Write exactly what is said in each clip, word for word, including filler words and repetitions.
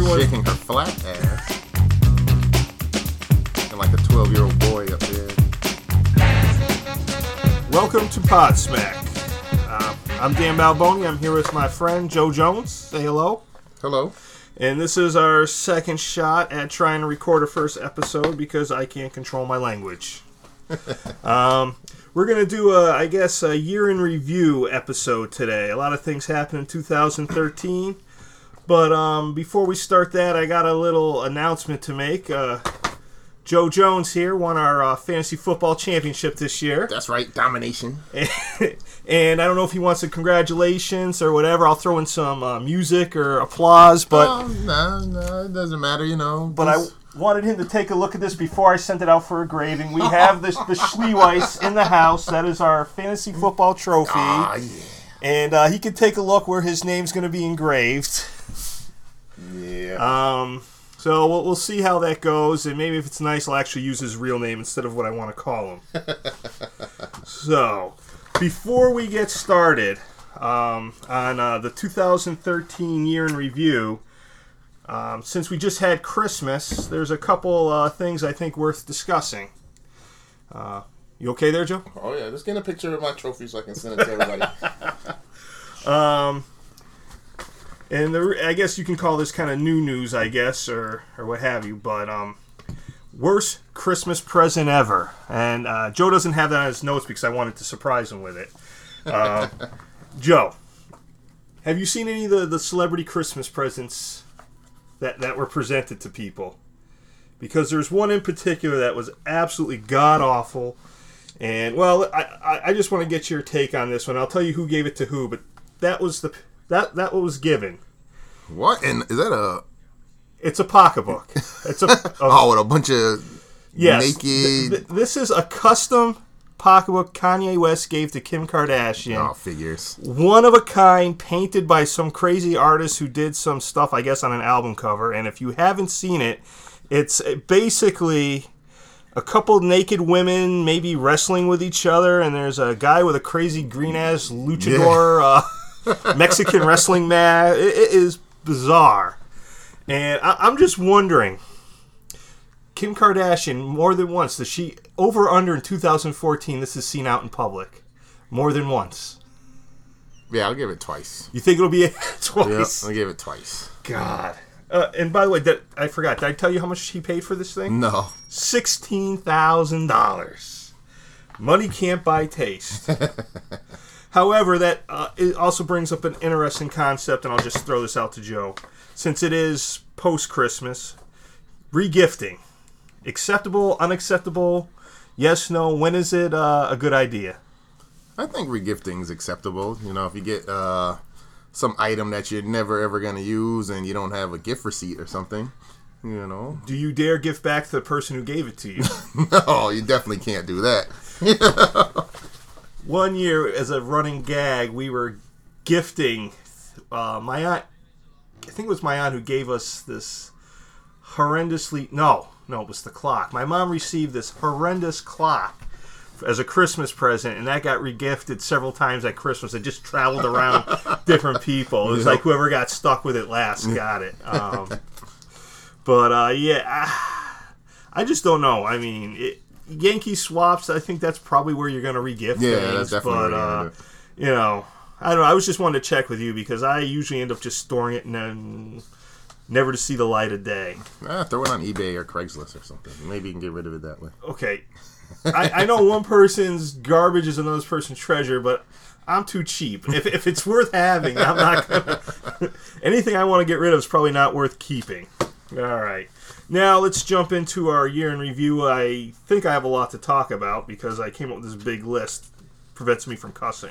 everyone shaking her flat ass. And like a twelve-year-old boy up there. Welcome to Podsmack. Uh, I'm Dan Balboni. I'm here with my friend Joe Jones. Say hello. Hello. And this is our second shot at trying to record a first episode because I can't control my language. um, we're going to do, a, I guess, a year in review episode today. A lot of things happened in two thousand thirteen. But um, before we start that, I got a little announcement to make. Uh, Joe Jones here won our uh, fantasy football championship this year. That's right, domination. And I don't know if he wants a congratulations or whatever. I'll throw in some uh, music or applause, but Oh, no, no, it doesn't matter, you know. but I wanted him to take a look at this before I sent it out for engraving. We have this the Schleeweiss in the house. That is our fantasy football trophy. Ah, yeah. And uh, he can take a look where his name's going to be engraved. Yeah. Um, so we'll, we'll see how that goes, and maybe if it's nice, I'll actually use his real name instead of what I want to call him. So, before we get started um, on uh, the two thousand thirteen year in review, um, since we just had Christmas, there's a couple uh, things I think worth discussing. Uh, you okay there, Joe? Oh, yeah, just get a picture of my trophy so I can send it to everybody. Um... And the, I guess you can call this kind of new news, I guess, or, or what have you. But um, worst Christmas present ever. And uh, Joe doesn't have that on his notes because I wanted to surprise him with it. Uh, Joe, have you seen any of the, the celebrity Christmas presents that, that were presented to people? Because there's one in particular that was absolutely god-awful. And, well, I, I, I just want to get your take on this one. I'll tell you who gave it to who, but that was the... That that was given. What? And is that a... It's a pocketbook. It's a, a oh, with a bunch of yes, naked... Th- th- this is a custom pocketbook Kanye West gave to Kim Kardashian. Oh, figures. One of a kind, painted by some crazy artist who did some stuff, I guess, on an album cover. And if you haven't seen it, it's basically a couple naked women maybe wrestling with each other, and there's a guy with a crazy green-ass luchador... Yeah. Uh, Mexican wrestling match. It, it is bizarre. And I, I'm just wondering, Kim Kardashian, more than once, does she, over or under in two thousand fourteen, this is seen out in public? More than once. Yeah, I'll give it twice. You think it'll be twice? Yep, I'll give it twice. God. Uh, and by the way, that, I forgot. Did I tell you how much she paid for this thing? No. sixteen thousand dollars. Money can't buy taste. However, that uh, it also brings up an interesting concept, and I'll just throw this out to Joe. Since it is post-Christmas, regifting. Acceptable, unacceptable, yes, no, when is it uh, a good idea? I think regifting is acceptable. You know, if you get uh, some item that you're never, ever going to use and you don't have a gift receipt or something, you know. Do you dare give back to the person who gave it to you? No, you definitely can't do that. One year, as a running gag, we were gifting uh, my aunt. I think it was my aunt who gave us this horrendously. No, no, it was the clock. My mom received this horrendous clock as a Christmas present, and that got regifted several times at Christmas. It just traveled around different people. It was Yep. like whoever got stuck with it last got it. Um, but uh, yeah, I, I just don't know. I mean, it. Yankee swaps, I think that's probably where you're going to regift Yeah, things. that's definitely but, where you're uh, gonna do it. you know, I don't know. I was just wanting to check with you because I usually end up just storing it and then never to see the light of day. Ah, throw it on eBay or Craigslist or something. Maybe you can get rid of it that way. Okay. I, I know one person's garbage is another person's treasure, but I'm too cheap. If, if it's worth having, I'm not going to... Anything I want to get rid of is probably not worth keeping. All right. Now, let's jump into our year in review. I think I have a lot to talk about because I came up with this big list. Prevents me from cussing.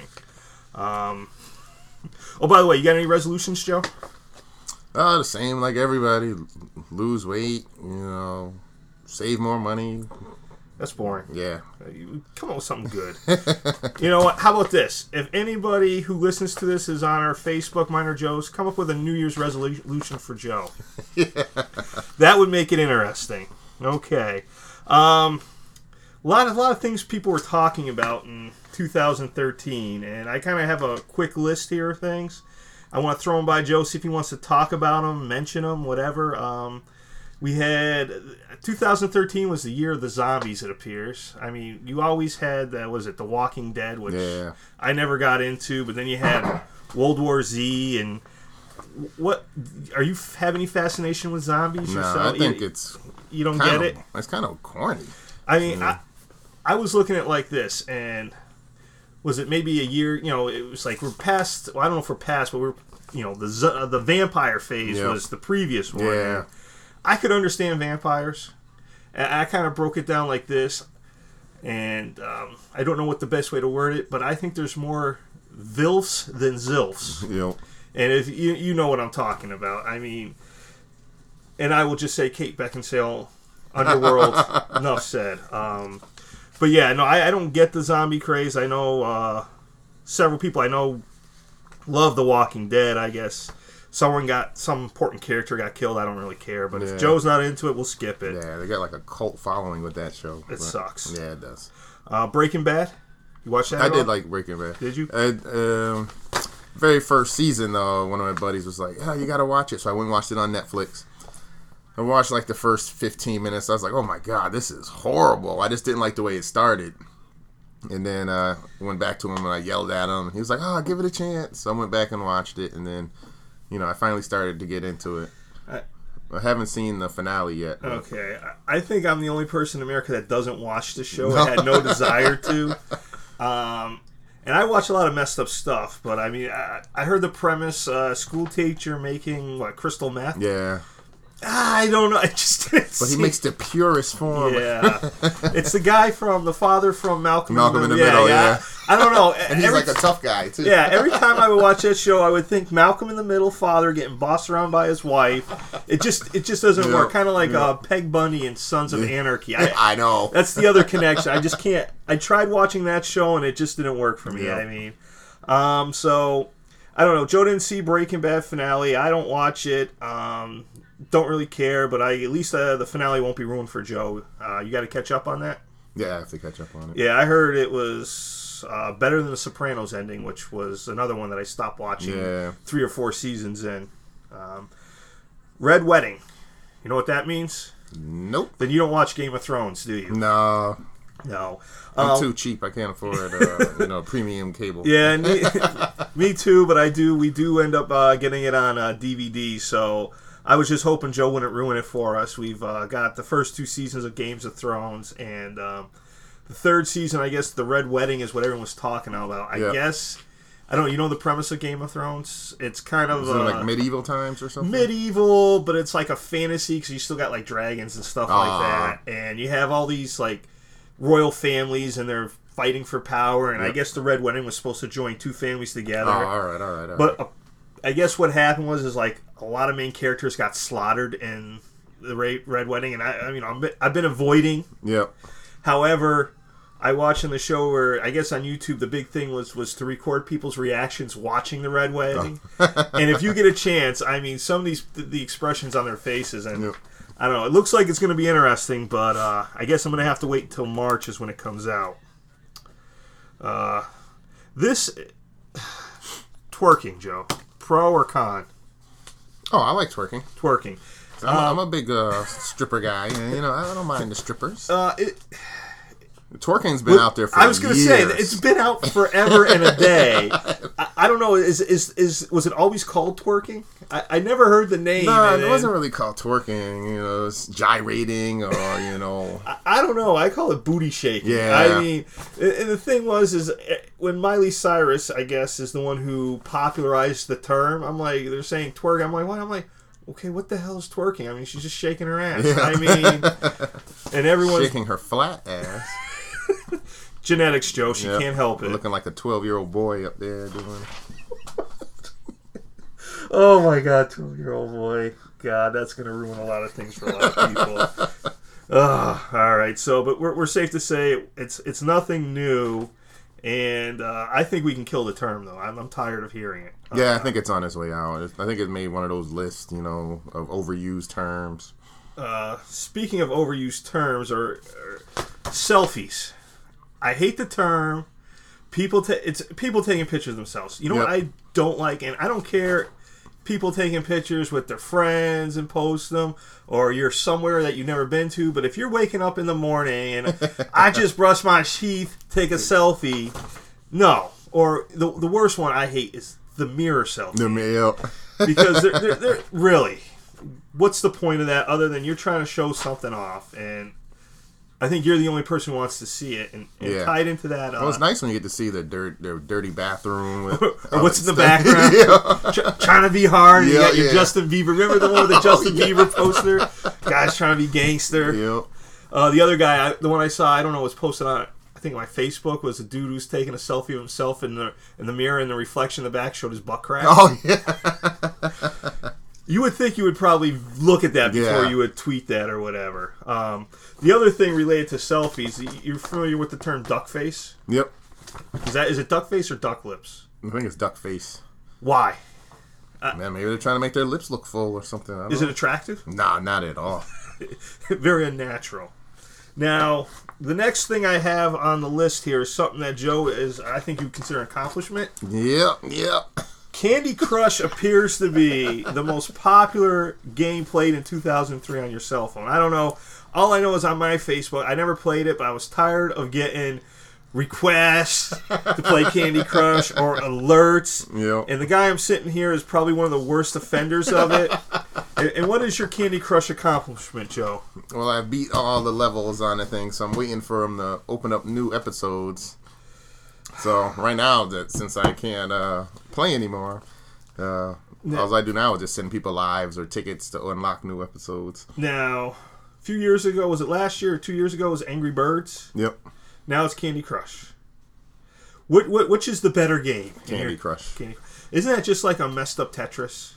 Um, oh, by the way, you got any resolutions, Joe? Uh, the same like everybody. Lose weight, you know, save more money. That's boring. Yeah. You come up with something good. You know what? How about this? If anybody who listens to this is on our Facebook, mine or Joe's, come up with a New Year's resolution for Joe. Yeah. That would make it interesting. Okay. Um, a lot of a lot of things people were talking about in two thousand thirteen, and I kind of have a quick list here of things. I want to throw them by Joe, see if he wants to talk about them, mention them, whatever. Um, we had two thousand thirteen was the year of the zombies. It appears. I mean, you always had that. Was it The Walking Dead, which Yeah. I never got into, but then you had World War Z and. What are you have any fascination with zombies No, yourself? I think you, it's you don't kind get of, it. It's kind of corny. I mean, I, I was looking at it like this, and was it maybe a year? You know, it was like we're past. Well, I don't know if we're past, but we're you know the z- uh, the vampire phase Yep. was the previous one. Yeah. I could understand vampires. And I kind of broke it down like this, and um, I don't know what the best way to word it, but I think there's more vilfs than zilfs. You know, And if you you know what I'm talking about, I mean, and I will just say Kate Beckinsale, Underworld. Enough said. Um, but yeah, no, I, I don't get the zombie craze. I know uh, several people I know love The Walking Dead. I guess someone got some important character got killed. I don't really care. But Yeah. if Joe's not into it, we'll skip it. yeah, they got like a cult following with that show. It sucks. Yeah, it does. Uh, Breaking Bad. You watch that? I at did all? like Breaking Bad. Did you? I, um, very first season though, one of my buddies was like, "Oh, you got to watch it." So I went and watched it on Netflix. I watched like the first fifteen minutes. I was like, "Oh my god, this is horrible." I just didn't like the way it started. And then uh, I went back to him and I yelled at him. He was like, "Oh, give it a chance." So I went back and watched it, and then, you know, I finally started to get into it. I- I haven't seen the finale yet. but- Okay, I I think I'm the only person in America that doesn't watch the show. I had no desire to. Um, and I watch a lot of messed up stuff, but I mean, I, I heard the premise: uh, school teacher making what crystal meth. Yeah, I don't know. I just didn't but he see- makes the purest form. Yeah, it's the guy from the father from Malcolm. Malcolm in the Middle, yeah. I don't know. And he's Every like a tough guy too. Yeah, every time I would watch that show, I would think Malcolm in the Middle father getting bossed around by his wife. It just it just doesn't Yeah, work. Kind of like yeah. uh, Peg Bundy and Sons of Anarchy. I, I know. that's the other connection. I just can't. I tried watching that show and it just didn't work for me. Yeah. I mean, um, so I don't know. Joe didn't see Breaking Bad finale. I don't watch it. Um, don't really care, but I at least uh, the finale won't be ruined for Joe. Uh, you got to catch up on that. Yeah, I have to catch up on it. Yeah, I heard it was uh, better than the Sopranos ending, which was another one that I stopped watching Yeah. three or four seasons in. Um, Red Wedding. You know what that means? Nope. Then you don't watch Game of Thrones, do you? No. No. I'm Um, too cheap. I can't afford, uh, you know, premium cable. Yeah, me, me too. But I do. We do end up uh, getting it on uh, D V D. So I was just hoping Joe wouldn't ruin it for us. We've uh, got the first two seasons of Games of Thrones, and um, the third season. I guess the Red Wedding is what everyone was talking about. I Yeah. guess I don't know. You know the premise of Game of Thrones? It's kind of Is it uh, like medieval times or something? medieval, but it's like a fantasy because you still got like dragons and stuff like Ah. that, and you have all these like royal families and they're fighting for power. And I Yep. guess the Red Wedding was supposed to join two families together. Oh, all right, all right, all right. But uh, I guess what happened was is like a lot of main characters got slaughtered in the Ra- Red Wedding, and I, I mean I'm, I've been avoiding. Yep. However, I watched in the show where I guess on YouTube the big thing was was to record people's reactions watching the Red Wedding, and if you get a chance, I mean some of these the expressions on their faces, and Yep. I don't know, it looks like it's going to be interesting, but uh, I guess I'm going to have to wait until March is when it comes out. Uh, this twerking, Joe, pro or con? Oh, I like twerking. Twerking. I'm, a, I'm a big uh, stripper guy. And, you know, I don't mind the strippers. Uh, it, Twerking's been out there for I was going to say years. it's been out forever and a day. I, I don't know. Is is is was it always called twerking? I, I never heard the name. No, and- it wasn't really called twerking. You know, it's gyrating or you know. I, I don't know. I call it booty shaking. Yeah. I mean, and and the thing was is eh, when Miley Cyrus, I guess, is the one who popularized the term. I'm like, they're saying twerk. I'm like, what? I'm like, okay, what the hell is twerking? I mean, she's just shaking her ass. Yeah. I mean, and everyone's Shaking her flat ass. genetics, Joe. She Yep. can't help it. Looking like a twelve-year-old boy up there doing. Oh my God, twelve-year-old boy. God, that's going to ruin a lot of things for a lot of people. Ugh, all right, so but we're we're safe to say it's it's nothing new, and uh, I think we can kill the term though. I'm, I'm tired of hearing it. Yeah, Uh, I think it's on its way out. I think it made one of those lists, you know, of overused terms. Uh, speaking of overused terms or, or selfies, I hate the term. People, ta- it's people taking pictures of themselves. You know Yep. what I don't like, and I don't care. People taking pictures with their friends and post them, or you're somewhere that you've never been to. But if you're waking up in the morning and I just brushed my teeth, take a selfie, no. Or the the worst one I hate is the mirror selfie. The mail. Because they're, they're, they're really, what's the point of that other than you're trying to show something off? And I think you're the only person who wants to see it. And, and Yeah. tied into that, uh, Well, it's nice when you get to see the dirt, their dirty bathroom. With or what's in the stuff. background? Yeah. Tr- trying to be hard. You Yeah, got your yeah. Justin Bieber. Remember the one with the Justin Oh, yeah. Bieber poster? Guys trying to be gangster. Yep. Uh, the other guy, I, the one I saw, I don't know, was posted on, I think my Facebook, was a dude who's taking a selfie of himself in the in the mirror, and the reflection in the back showed his butt crack. Oh yeah. You would think you would probably look at that before Yeah. you would tweet that or whatever. Um, the other thing related to selfies, y- you're familiar with the term duck face? Yep. Is that is it duck face or duck lips? I think it's duck face. Why? Man, maybe they're trying to make their lips look full or something. I don't Is know. it attractive? Nah, not at all. Very unnatural. Now, the next thing I have on the list here is something that Joe is, I think you consider an accomplishment. Yep, yep. Candy Crush appears to be the most popular game played in two thousand three on your cell phone. I don't know. All I know is on my Facebook, I never played it, but I was tired of getting requests to play Candy Crush or alerts. Yep. And the guy I'm sitting here is probably one of the worst offenders of it. And, and what is your Candy Crush accomplishment, Joe? Well, I beat all the levels on the thing, so I'm waiting for them to open up new episodes. So right now, that since I can't uh, play anymore, uh, Yeah. all I do now is just send people lives or tickets to unlock new episodes. Now, a few years ago, was it last year or two years ago, was Angry Birds? Yep. Now it's Candy Crush. What, what which is the better game? Candy Here- Crush. Candy. Isn't that just like a messed up Tetris?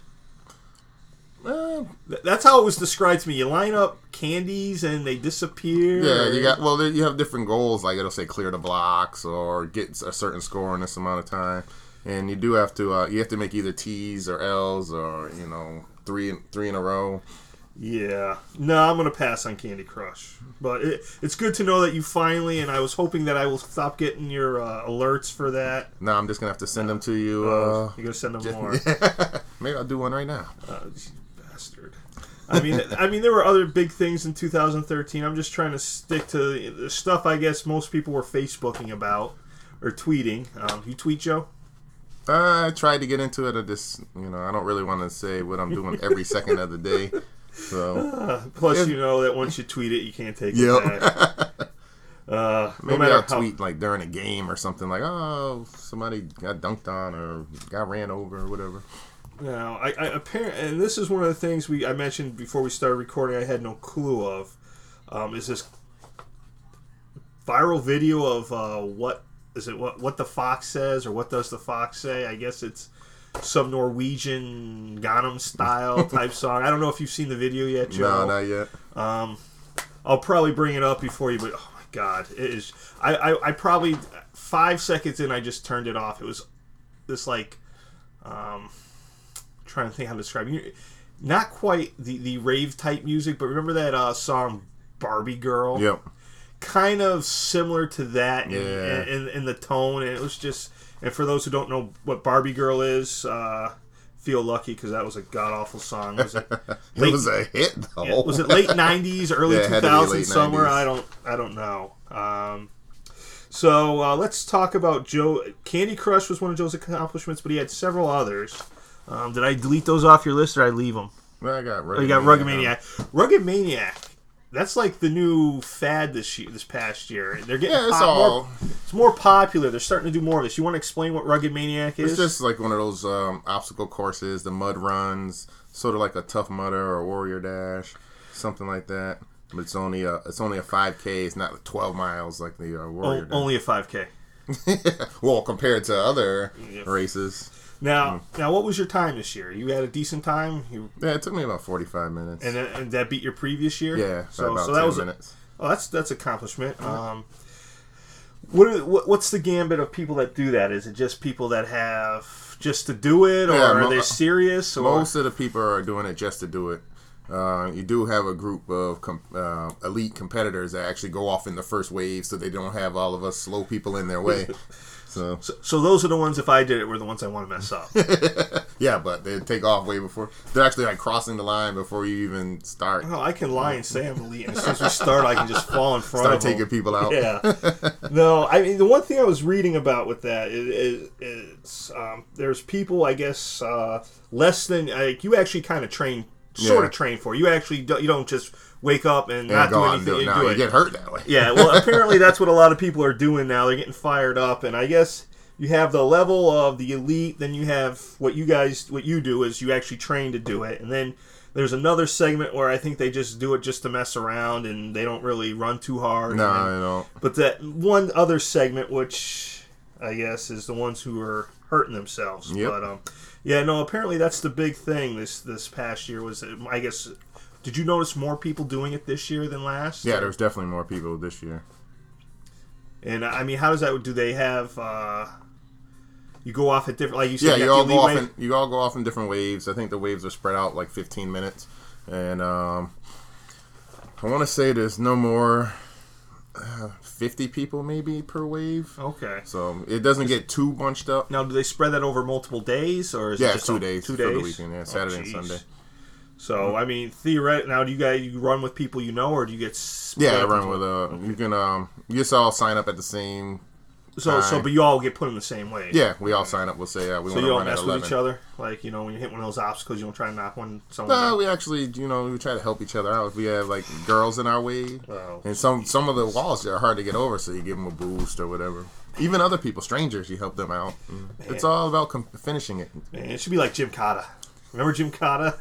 Uh, Th- That's how it was described to me. You line up candies and they disappear. yeah, you got well. there- You have different goals, like it'll say clear the blocks or get a certain score in this amount of time, and you do have to. Uh, you have to make either T's or L's or you know three in, three in a row. Yeah. No, I'm going to pass on Candy Crush. But it, it's good to know that you finally, and I was hoping that I will stop getting your uh, alerts for that. Now I'm just gonna have to send them to you. Uh, Uh, You're going to send them more. maybe I'll do one right now. Uh, you bastard. I mean, I mean, there were other big things in two thousand thirteen. I'm just trying to stick to the stuff I guess most people were Facebooking about or tweeting. Um, you tweet, Joe? I tried to get into it. I just, you know, I don't really want to say what I'm doing every second of the day. So Uh, plus, you know that once you tweet it, you can't take it Yep. back. Uh, no maybe matter I'll how- tweet like during a game or something like, oh, somebody got dunked on or got ran over or whatever. Now, I, I apparent, and this is one of the things we I mentioned before we started recording. I had no clue of um, is this viral video of uh, what is it? What what the fox says, or what does the fox say? I guess it's some Norwegian Gangnam Style type song. I don't know if you've seen the video yet, Joe. No, not yet. Um, I'll probably bring it up before you, but oh my god, it is. I, I, I probably five seconds in, I just turned it off. It was this like, um, trying to think how to describe it. Not quite the, the rave type music, but remember that uh, song Barbie Girl? Yep. Kind of similar to that in, Yeah. in, in, in the tone, and it was just. And for those who don't know what Barbie Girl is, uh, feel lucky because that was a god awful song. Was it? It late- was a hit though. yeah, was it late nineties, early Yeah, it two had to be thousands late somewhere? nineties. I don't, I don't know. Um, so uh, let's talk about Joe. Candy Crush was one of Joe's accomplishments, but he had several others. Um, did I delete those off your list, or did I leave them? Well, I got Oh, you got Rugged Maniac. Rugged Maniac. That's like the new fad this year, this past year. They're getting Yeah, it's pop- all. more, it's more popular. They're starting to do more of this. You want to explain what Rugged Maniac is? It's just like one of those um, obstacle courses, the mud runs, sort of like a Tough Mudder or Warrior Dash, something like that. But it's only a it's only a five K. It's not twelve miles like the uh, Warrior O- Dash. only a five K. Well, compared to other Yeah. races. Now, Hmm. now, what was your time this year? You had a decent time. You Yeah, it took me about forty-five minutes. And, that- and that beat your previous year. yeah, by So, about so that ten was a, minutes. oh, that's that's accomplishment. Um, what, are, what what's the gambit of people that do that? Is it just people that have just to do it, or Yeah, are mo- they serious? Or Most of the people are doing it just to do it. Uh, you do have a group of com- uh, elite competitors that actually go off in the first wave, so they don't have all of us slow people in their way. So, so, so those are the ones. If I did it, were the ones I want to mess up. yeah, but they take off way before they're actually like crossing the line before you even start. Oh, I can lie and say I'm elite, and as soon as we start, I can just fall in front Start of them. taking people out. Yeah. No, I mean the one thing I was reading about with that is, is, is um, there's people, I guess, uh, less than like you actually kind of train. Sort Yeah. of train for you actually don't, you don't just wake up and And not go do on, anything. do it. You, No, do you it. get hurt that way. Yeah, well, apparently that's what a lot of people are doing now. They're getting fired up, and I guess you have the level of the elite. Then you have what you guys, what you do is you actually train to do it, and then there's another segment where I think they just do it just to mess around, and they don't really run too hard. No, and I then, don't. But that one other segment, which I guess is the ones who are hurting themselves. Yep. But um, yeah, no. Apparently that's the big thing this this past year was. I guess. Did you notice more people doing it this year than last? Yeah, there's definitely more people this year. And I mean, how does that? Do they have? Uh, you go off at different, like you said. Yeah, you you got all the go off elite in, you all go off in different waves. I think the waves are spread out like fifteen minutes, and um, I want to say there's no more uh, fifty people maybe per wave. Okay. So it doesn't get too bunched up. Now, do they spread that over multiple days, or is Yeah, it just two on- days Two for days. the weekend. Yeah, Saturday Oh, and geez. Sunday. So I mean, theoretically, now do you guys you run with people you know, or do you get? split Yeah, I up run into- with uh you can um you just all sign up at the same. So so, time. but you all get put in the same way. Yeah, we all sign up. We'll say uh, we So want you to don't run at mess with eleven. each other, like you know when you hit one of those obstacles, you don't try to knock one someone No, down. we actually, you know, we try to help each other out. We have like girls in our way, Oh. and some some of the walls are hard to get over, so you give them a boost or whatever. Even other people, strangers, you help them out. It's all about com- finishing it. Man, it should be like Jim Cotta. Remember Jim Cotta?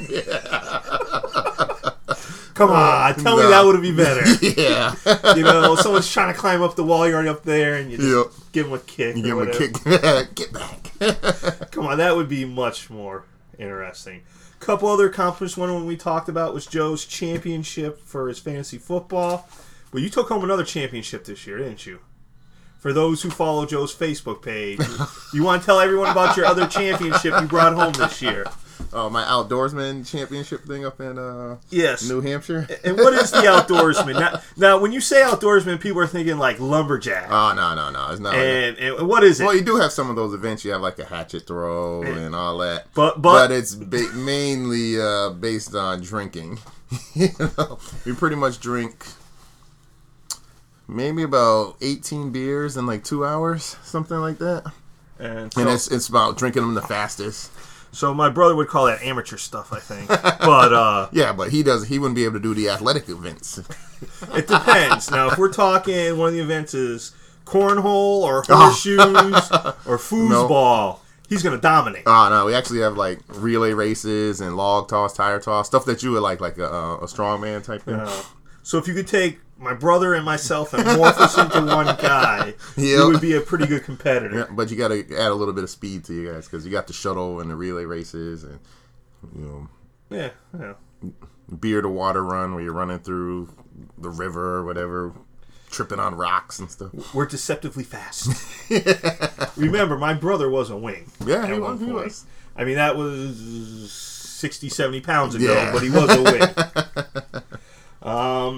Come on, tell me No. that would be better. Yeah, You know, someone's trying to climb up the wall, you're already up there, and you just Yep. give them a kick. you or give them a whatever. kick. Get back. Come on, that would be much more interesting. A couple other accomplishments. One we talked about was Joe's championship for his fantasy football. Well, you took home another championship this year, didn't you? For those who follow Joe's Facebook page, you want to tell everyone about your other championship you brought home this year. Oh, my outdoorsman championship thing up in uh, Yes. New Hampshire. And what is the outdoorsman? Now, now, when you say outdoorsman, people are thinking like lumberjack. Oh no, no, no! It's not. like that. and, and what is it? Well, you do have some of those events. You have like a hatchet throw and all that, But- but- it's ba- mainly uh, based on drinking. You know, we pretty much drink maybe about eighteen beers in like two hours, something like that. and so, And it's it's about drinking them the fastest. so my brother would call that amateur stuff, I think. But uh, Yeah, but he does. He wouldn't be able to do the athletic events. it depends. Now, if we're talking, one of the events is cornhole or horseshoes or foosball, he's going to dominate. Oh no, we actually have like relay races and log toss, tire toss, stuff that you would like, like a, a strongman type thing. Uh, so if you could take my brother and myself and morph us into one guy, Yep. you would be a pretty good competitor. Yeah, but you got to add a little bit of speed to you guys because you got the shuttle and the relay races and you know Yeah, yeah. beer to water run where you're running through the river or whatever, tripping on rocks and stuff. We're deceptively fast. Remember, my brother was a wing. Yeah, at he one was, he point. was. I mean, that was sixty, seventy pounds ago, Yeah. but he was a wing. um,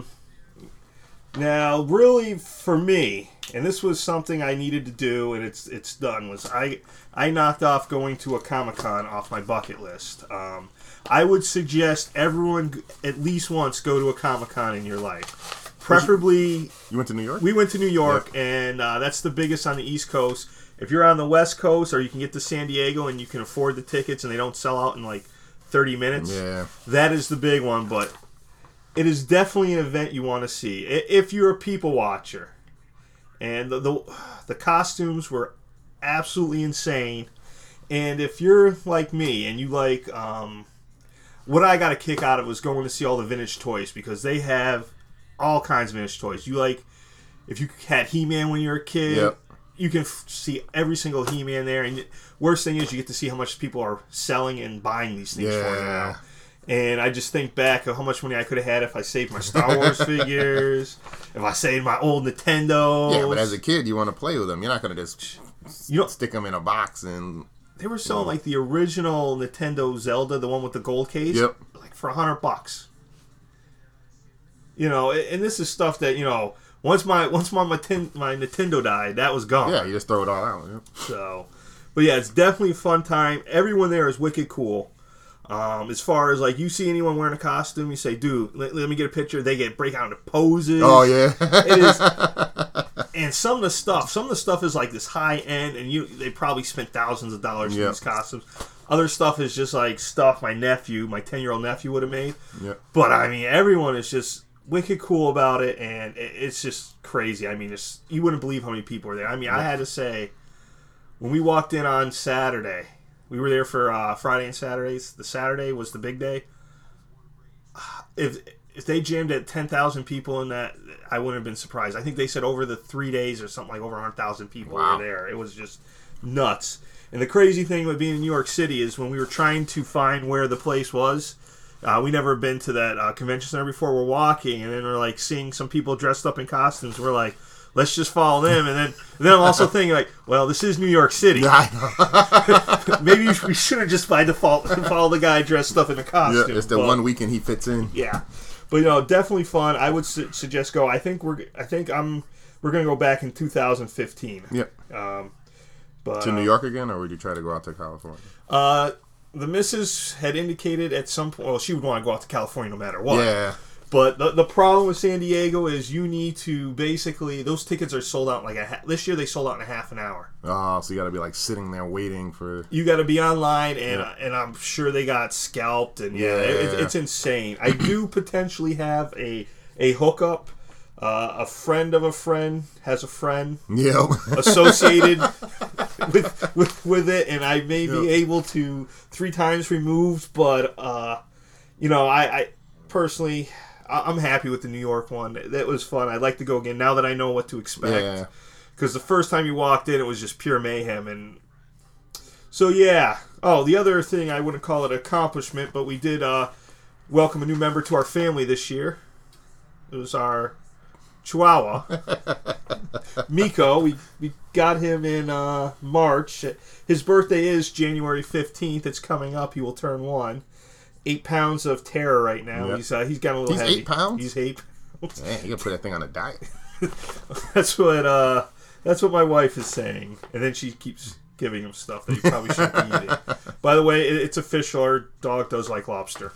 now, really, for me, and this was something I needed to do, and it's it's done, was I, I knocked off going to a Comic-Con off my bucket list. Um, I would suggest everyone g- at least once go to a Comic-Con in your life. Preferably... You went to New York? We went to New York, and uh, that's the biggest on the East Coast. If you're on the West Coast, or you can get to San Diego and you can afford the tickets and they don't sell out in like thirty minutes, Yeah. that is the big one. But it is definitely an event you want to see I- if you're a people watcher. And the, the the costumes were absolutely insane. And if you're like me and you like, um, what I got a kick out of was going to see all the vintage toys because they have all kinds of vintage toys. You like, if you had He-Man when you were a kid, Yep. you can f- see every single He-Man there. And worst thing is you get to see how much people are selling and buying these things for Yeah. now. And I just think back of how much money I could have had if I saved my Star Wars figures, if I saved my old Nintendo. Yeah, but as a kid, you want to play with them. You're not going to just you don't, stick them in a box and they were selling like the original Nintendo Zelda, the one with the gold case, Yep. like for a hundred bucks. You know, and this is stuff that you know. Once my once my my Nintendo died, that was gone. Yeah, you just throw it all out. Yep. So, but yeah, it's definitely a fun time. Everyone there is wicked cool. Um, as far as like you see anyone wearing a costume, you say, "Dude, let, let me get a picture." They get break out into poses. Oh yeah, it is. And some of the stuff, some of the stuff is like this high end, and you they probably spent thousands of dollars yep. for these costumes. Other stuff is just like stuff my nephew, my ten year old nephew, would have made. Yep. But I mean, everyone is just wicked cool about it, and it's just crazy. I mean, it's, you wouldn't believe how many people were there. I mean, I had to say, when we walked in on Saturday, we were there for uh, Friday and Saturdays. The Saturday was the big day. If if they jammed at ten thousand people in that, I wouldn't have been surprised. I think they said over the three days or something like over one hundred thousand people wow. were there. It was just nuts. And the crazy thing with being in New York City is when we were trying to find where the place was, Uh, we never been to that uh, convention center before. We're walking, and then we're like seeing some people dressed up in costumes. We're like, let's just follow them. And then, and then I'm also thinking like, well, this is New York City. I know. Maybe we should have just by default follow the guy dressed up in a costume. Yeah, it's the but, one weekend he fits in. Yeah, but you know, definitely fun. I would su- suggest go. I think we're. I think I'm. We're gonna go back in two thousand fifteen. Yep. Um, but to New um, York again, or would you try to go out to California? Uh. The missus had indicated at some point, well, she would want to go out to California no matter what. Yeah. But the, the problem with San Diego is you need to basically, those tickets are sold out in like a ha- this year they sold out in a half an hour. Oh, so you got to be like sitting there waiting for. You got to be online, and Yeah. and I'm sure they got scalped, and yeah, Yeah. it, it's insane. I do potentially have a a hookup. Uh, a friend of a friend has a friend Yep. associated with, with with it, and I may be Yep. able to three times removed, but uh, you know, I, I personally, I- I'm happy with the New York one. That was fun. I'd like to go again now that I know what to expect. Yeah. Because the first time you walked in, it was just pure mayhem, and so yeah. Oh, the other thing, I wouldn't call it an accomplishment, but we did uh, welcome a new member to our family this year. It was our Chihuahua, Miko. We we got him in uh, March. His birthday is January fifteenth. It's coming up. He will turn one. Eight pounds of terror right now. Yep. He's uh, he's got a little He's heavy. eight pounds? He's eight. Man, you gotta put that thing on a diet. That's what uh, that's what my wife is saying, and then she keeps giving him stuff that he probably shouldn't be eating. By the way, it, it's official. Our dog does like lobster.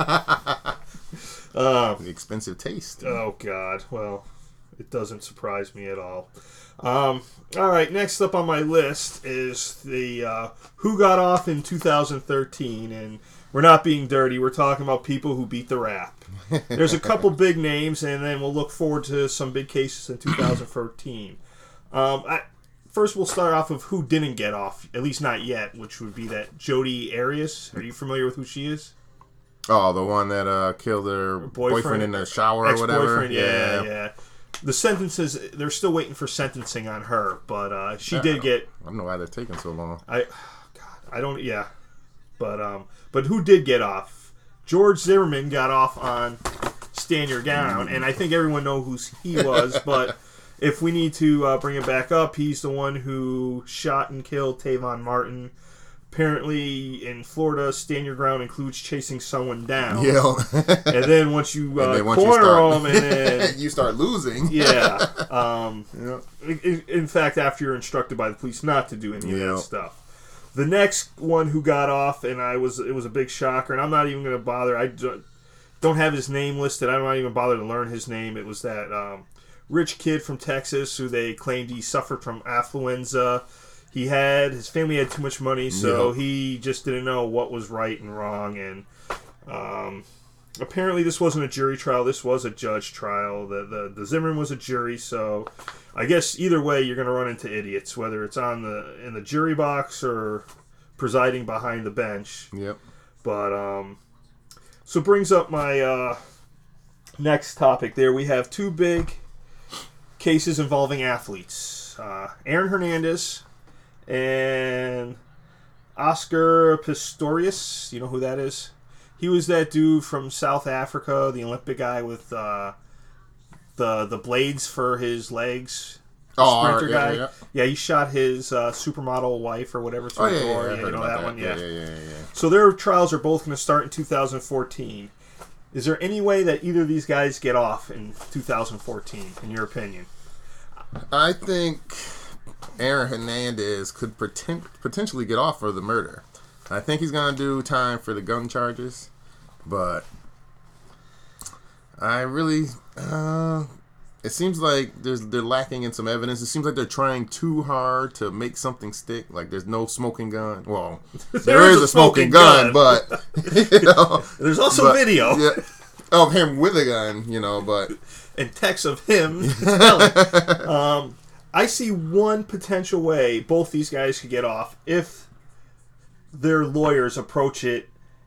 Um, The expensive taste. Oh God. Well, it doesn't surprise me at all. Um, all right. Next up on my list is the uh, who got off in two thousand thirteen, and we're not being dirty. We're talking about people who beat the rap. There's a couple big names, and then we'll look forward to some big cases in two thousand thirteen. Um, I, first, we'll start off with who didn't get off, at least not yet, which would be that Jodi Arias. Are you familiar with who she is? Oh, the one that uh, killed her boyfriend, boyfriend in the shower or whatever? Yeah, yeah, yeah. The sentences, they're still waiting for sentencing on her, but uh, she yeah, did get... I don't know why they're taking so long. I, God, I don't... Yeah. But, um, but who did get off? George Zimmerman got off on Stand Your Ground, and I think everyone knows who he was, but if we need to uh, bring it back up, he's the one who shot and killed Tavon Martin. Apparently, in Florida, Stand Your Ground includes chasing someone down. Yeah. And then once you uh, then once corner you start, them, and then you start losing. Yeah. Um, Yeah. in, in fact, after you're instructed by the police not to do any of Yeah. that stuff. The next one who got off, and I was it was a big shocker, and I'm not even going to bother. I don't, don't have his name listed. I'm not even bother to learn his name. It was that um, rich kid from Texas who they claimed he suffered from affluenza. He had, his family had too much money, so Yep. he just didn't know what was right and wrong. And um, apparently this wasn't a jury trial. This was a judge trial. The, the, the Zimmerman was a jury, so I guess either way you're going to run into idiots, whether it's on the in the jury box or presiding behind the bench. Yep. But, um, so brings up my uh, next topic there. We have two big cases involving athletes. Uh, Aaron Hernandez and Oscar Pistorius. You know who that is? He was that dude from South Africa, the Olympic guy with uh, the the blades for his legs. Oh, sprinter yeah, guy. yeah. Yeah, he shot his uh, supermodel wife or whatever through Oh, the yeah, door. yeah, I Yeah, heard you know about that that. one. Yeah. Yeah, yeah, yeah, yeah. So their trials are both going to start in two thousand fourteen. Is there any way that either of these guys get off in two thousand fourteen, in your opinion? I think Aaron Hernandez could poten- potentially get off for the murder. I think he's going to do time for the gun charges, but I really, uh, it seems like there's they're lacking in some evidence. It seems like they're trying too hard to make something stick. Like there's no smoking gun. Well, there, there is, is a smoking, smoking gun, gun, but you know, there's also but, video yeah, of him with a gun. You know, but and text of him telling. um, I see one potential way both these guys could get off if their lawyers approach it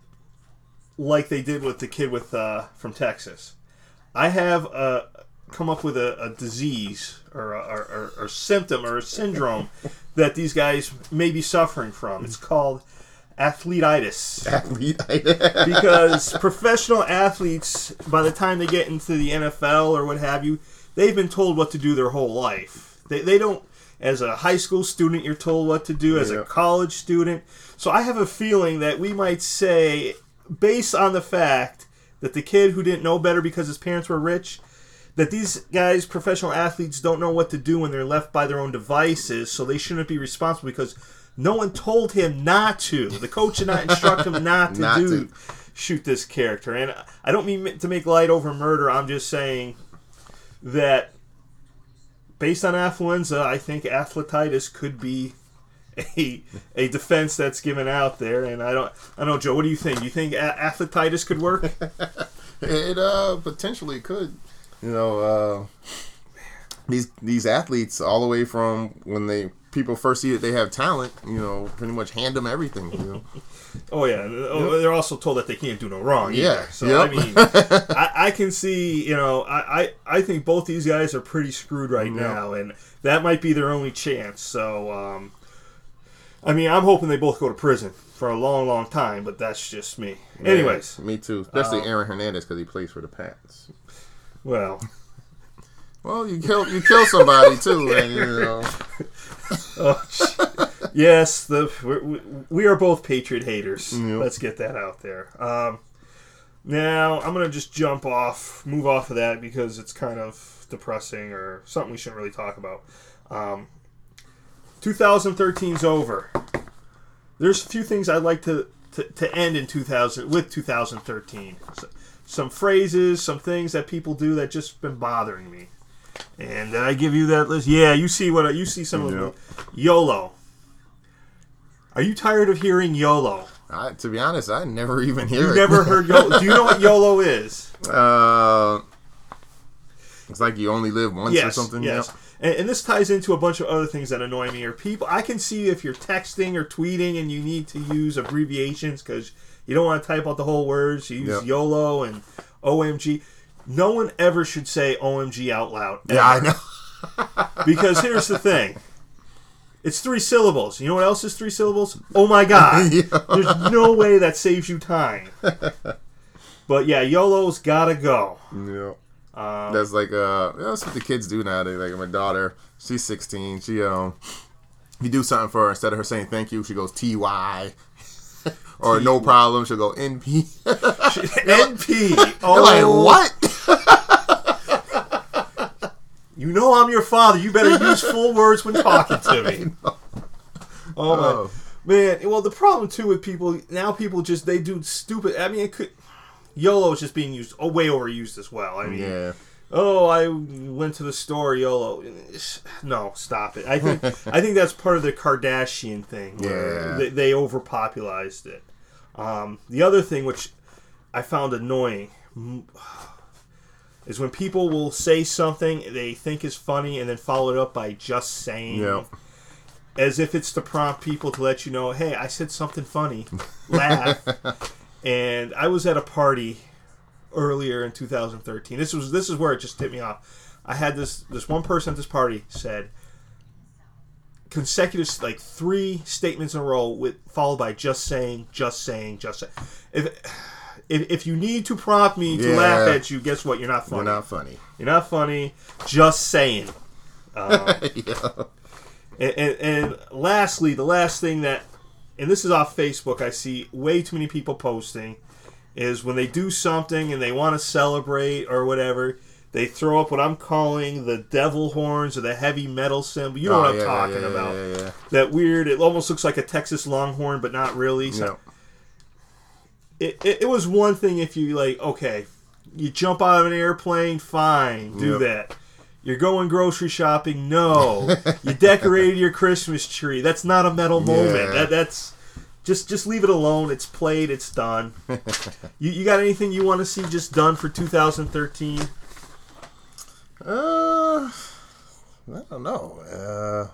like they did with the kid with uh, from Texas. I have uh, come up with a, a disease or a or, or, or symptom or a syndrome that these guys may be suffering from. It's called athletitis. Athletitis. Because professional athletes, by the time they get into the N F L or what have you, they've been told what to do their whole life. They they don't. As a high school student, you're told what to do. As yeah. a college student, so I have a feeling that we might say, based on the fact that the kid who didn't know better because his parents were rich, that these guys, professional athletes, don't know what to do when they're left by their own devices, so they shouldn't be responsible because no one told him not to. The coach did not instruct him not to not do to. shoot this character. And I don't mean to make light over murder. I'm just saying that based on affluenza, I think athletitis could be a a defense that's given out there. And I don't, I don't know, Joe. What do you think? Do you think a- athletitis could work? It uh, potentially could. You know, uh, these these athletes, all the way from when they people first see that they have talent, you know, pretty much hand them everything. You know. Oh yeah, oh, they're also told that they can't do no wrong. Either. Yeah. So yep. I mean, I, I can see, you know, I, I, I think both these guys are pretty screwed right yep. now, and that might be their only chance. So, um, I mean, I'm hoping they both go to prison for a long, long time, but that's just me. Yeah, Anyways, me too. Especially um, Aaron Hernandez because he plays for the Pats. Well, well, you kill you kill somebody too, and you know. oh, yes, the we, we are both Patriot haters. Yep. Let's get that out there. Um, now I'm gonna just jump off, move off of that because it's kind of depressing or something we shouldn't really talk about. Um, twenty thirteen's over. There's a few things I'd like to, to, to end in two thousand with two thousand thirteen. So, some phrases, some things that people do that just been bothering me. And did I give you that list? Yeah, you see what you see some of them. YOLO. Are you tired of hearing YOLO? I, to be honest, I never even hear you it. You never heard YOLO? Do you know what YOLO is? Uh, it's like you only live once yes, or something. Yes. Yep. And, and this ties into a bunch of other things that annoy me. Or people, I can see if you're texting or tweeting and you need to use abbreviations because you don't want to type out the whole words. You use yep. YOLO and O M G. No one ever should say O M G out loud. Ever. Yeah, I know. Because here's the thing. It's three syllables. You know what else is three syllables? Oh my God. Yeah. There's no way that saves you time. But yeah, YOLO's gotta go. Yeah. Um, that's like uh, that's what the kids do nowadays. Like my daughter, she's sixteen. She um, you do something for her, instead of her saying thank you, she goes T Y. Or T- no problem, she'll go N P. N P. Oh, like what? You know I'm your father. You better use full words when talking to me. Oh, oh. man. Well, the problem too with people now, people just they do stupid. I mean, it could. YOLO is just being used, oh, way overused as well. I mean, yeah. Oh, I went to the store, YOLO. No, stop it. I think I think that's part of the Kardashian thing. Where yeah. They, they overpopularized it. Um, the other thing, which I found annoying, is when people will say something they think is funny and then follow it up by just saying, yeah. as if it's to prompt people to let you know, hey, I said something funny. Laugh. And I was at a party earlier in two thousand thirteen. This was this is where it just hit me off. I had this this one person at this party said consecutive like three statements in a row with followed by just saying, just saying, just saying. If if, if you need to prompt me to yeah. laugh at you, guess what? You're not funny. You're not funny. You're not funny. Just saying. Um, yeah. and, and, and lastly, the last thing that, and this is off Facebook, I see way too many people posting, is when they do something and they want to celebrate or whatever, they throw up what I'm calling the devil horns or the heavy metal symbol. You know Oh, what I'm yeah, talking yeah, yeah, about. yeah, yeah, yeah. That weird, it almost looks like a Texas Longhorn, but not really. So Yeah. it, it, it was one thing if you, like, okay, you jump out of an airplane, fine, do Yep. that. You're going grocery shopping, no. You decorated your Christmas tree. That's not a metal moment. Yeah. That, that's just just leave it alone. It's played. It's done. you, you got anything you want to see just done for two thousand thirteen? Uh, I don't know. Uh,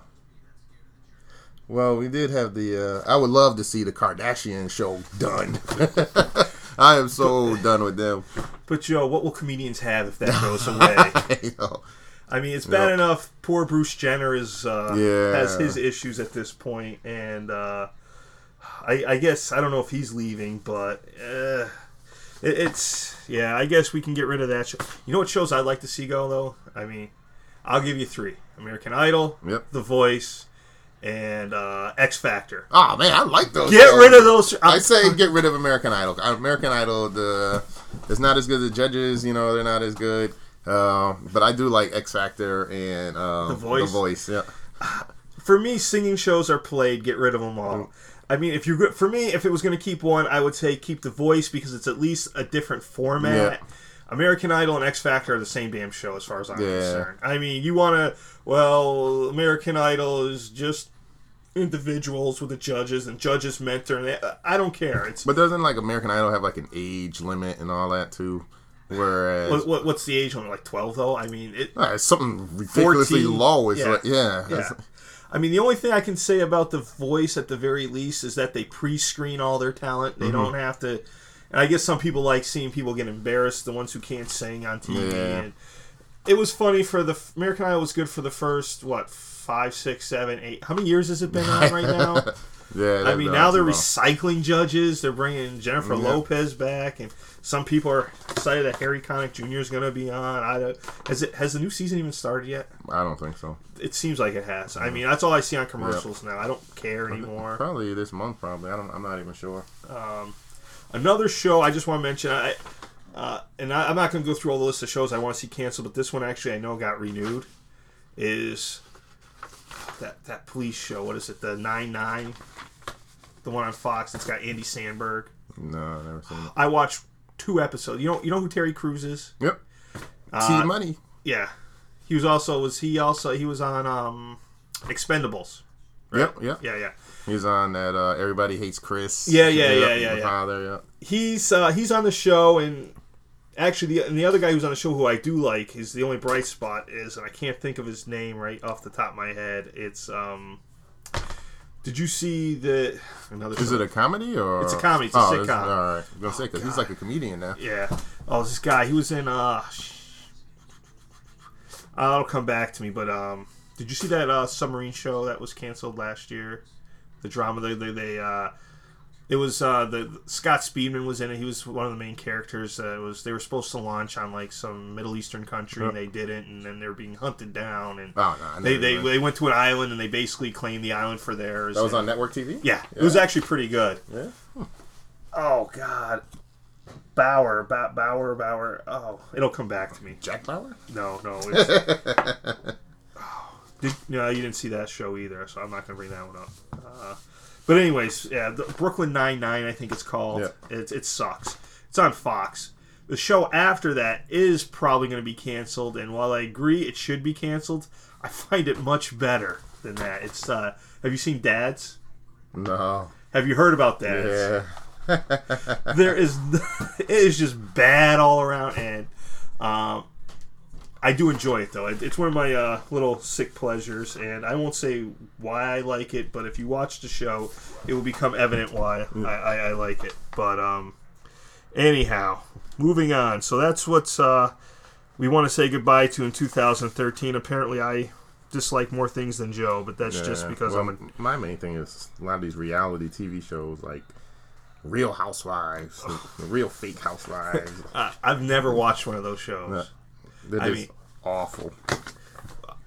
well, we did have the. Uh, I would love to see the Kardashian show done. I am so done with them. But Joe, what will comedians have if that goes away? You know, I mean, it's bad Yep. enough. Poor Bruce Jenner is uh, Yeah. has his issues at this point, and uh, I, I guess I don't know if he's leaving, but uh, it, it's yeah. I guess we can get rid of that show. You know what shows I'd like to see go though? I mean, I'll give you three: American Idol, Yep. The Voice, and uh, X Factor. Oh man, I like those. Get shows. rid of those. I say get rid of American Idol. American Idol, the it's not as good as the judges. You know, they're not as good. Uh, but I do like X Factor and um, The Voice? The Voice, yeah. For me, singing shows are played. Get rid of them all. I mean, if you for me, if it was going to keep one, I would say keep The Voice because it's at least a different format. Yeah. American Idol and X Factor are the same damn show as far as I'm Yeah. concerned. I mean, you want to, well, American Idol is just individuals with the judges and judges mentor. And they, I don't care. It's But doesn't like American Idol have like an age limit and all that too? Whereas what, what, what's the age limit? Like twelve though? I mean, it. uh, it's something ridiculously fourteen. low. It's Yeah. like yeah, Yeah. It's- I mean, the only thing I can say about The Voice at the very least is that they pre-screen all their talent. They Mm-hmm. don't have to. And I guess some people like seeing people get embarrassed, the ones who can't sing on T V. Yeah. And it was funny for the American Idol was good for the first what five, six, seven, eight. How many years has it been on right now? yeah. I that's mean, not now they're too long. recycling judges. They're bringing Jennifer Yeah. Lopez back, and some people are excited that Harry Connick Junior is going to be on. I don't, has it has the new season even started yet? I don't think so. It seems like it has. I mean, that's all I see on commercials now. I don't care anymore. Probably this month. Probably. I don't. I'm not even sure. Another show I just want to mention, I, uh, and I, I'm not going to go through all the list of shows I want to see canceled, but this one actually I know got renewed, is that that police show. What is it? The nine nine, the one on Fox. It's got Andy Samberg. No, I've never seen it. I watched two episodes. You know, you know who Terry Crews is? Yep. Uh, T Money. Yeah, he was also was he also he was on um, Expendables. Yep. Yep. Yeah, yeah. He's on that. Uh, Everybody Hates Chris. Yeah, yeah, Yep, yeah, yeah, with yeah. Father, yeah. He's uh, he's on the show, and actually, the and the other guy who's on the show who I do like is the only bright spot is, and I can't think of his name right off the top of my head. It's um. Did you see the another? Is show? it a comedy or? It's a comedy. It's a oh, sitcom. It's, all right. I was gonna say because God. he's like a comedian now. Yeah. Oh, this guy. He was in. Uh, uh, it'll come back to me. But um, did you see that uh, submarine show that was canceled last year? The drama. They they, they uh, it was uh, the Scott Speedman was in it. He was one of the main characters. Uh, it was they were supposed to launch on like some Middle Eastern country, and they didn't, and then they were being hunted down. And Oh no, I they never they went. they went to an island, and they basically claimed the island for theirs. That was and- on network T V. Yeah, it was actually pretty good. Yeah. Oh God. Bauer, ba- Bauer, Bauer. Oh, it'll come back to me. Jack Bauer. No, no. It's, oh, did, no, you didn't see that show either, so I'm not going to bring that one up. Uh, but anyways, yeah, the Brooklyn Nine-Nine, I think it's called. Yeah. It, it sucks. It's on Fox. The show after that is probably going to be canceled, and while I agree it should be canceled, I find it much better than that. It's uh, have you seen Dads? No. Have you heard about Dads? Yeah. There is it is just bad all around, and um, I do enjoy it though. It, it's one of my uh, little sick pleasures, and I won't say why I like it, but if you watch the show, it will become evident why I, I, I like it. But um, anyhow, moving on. So that's what's uh, we want to say goodbye to in two thousand thirteen. Apparently, I dislike more things than Joe, but that's just Yeah. because Well, I'm a my main thing is a lot of these reality T V shows like Real Housewives, the real fake housewives. Uh, I've never watched one of those shows. They're I just mean- awful.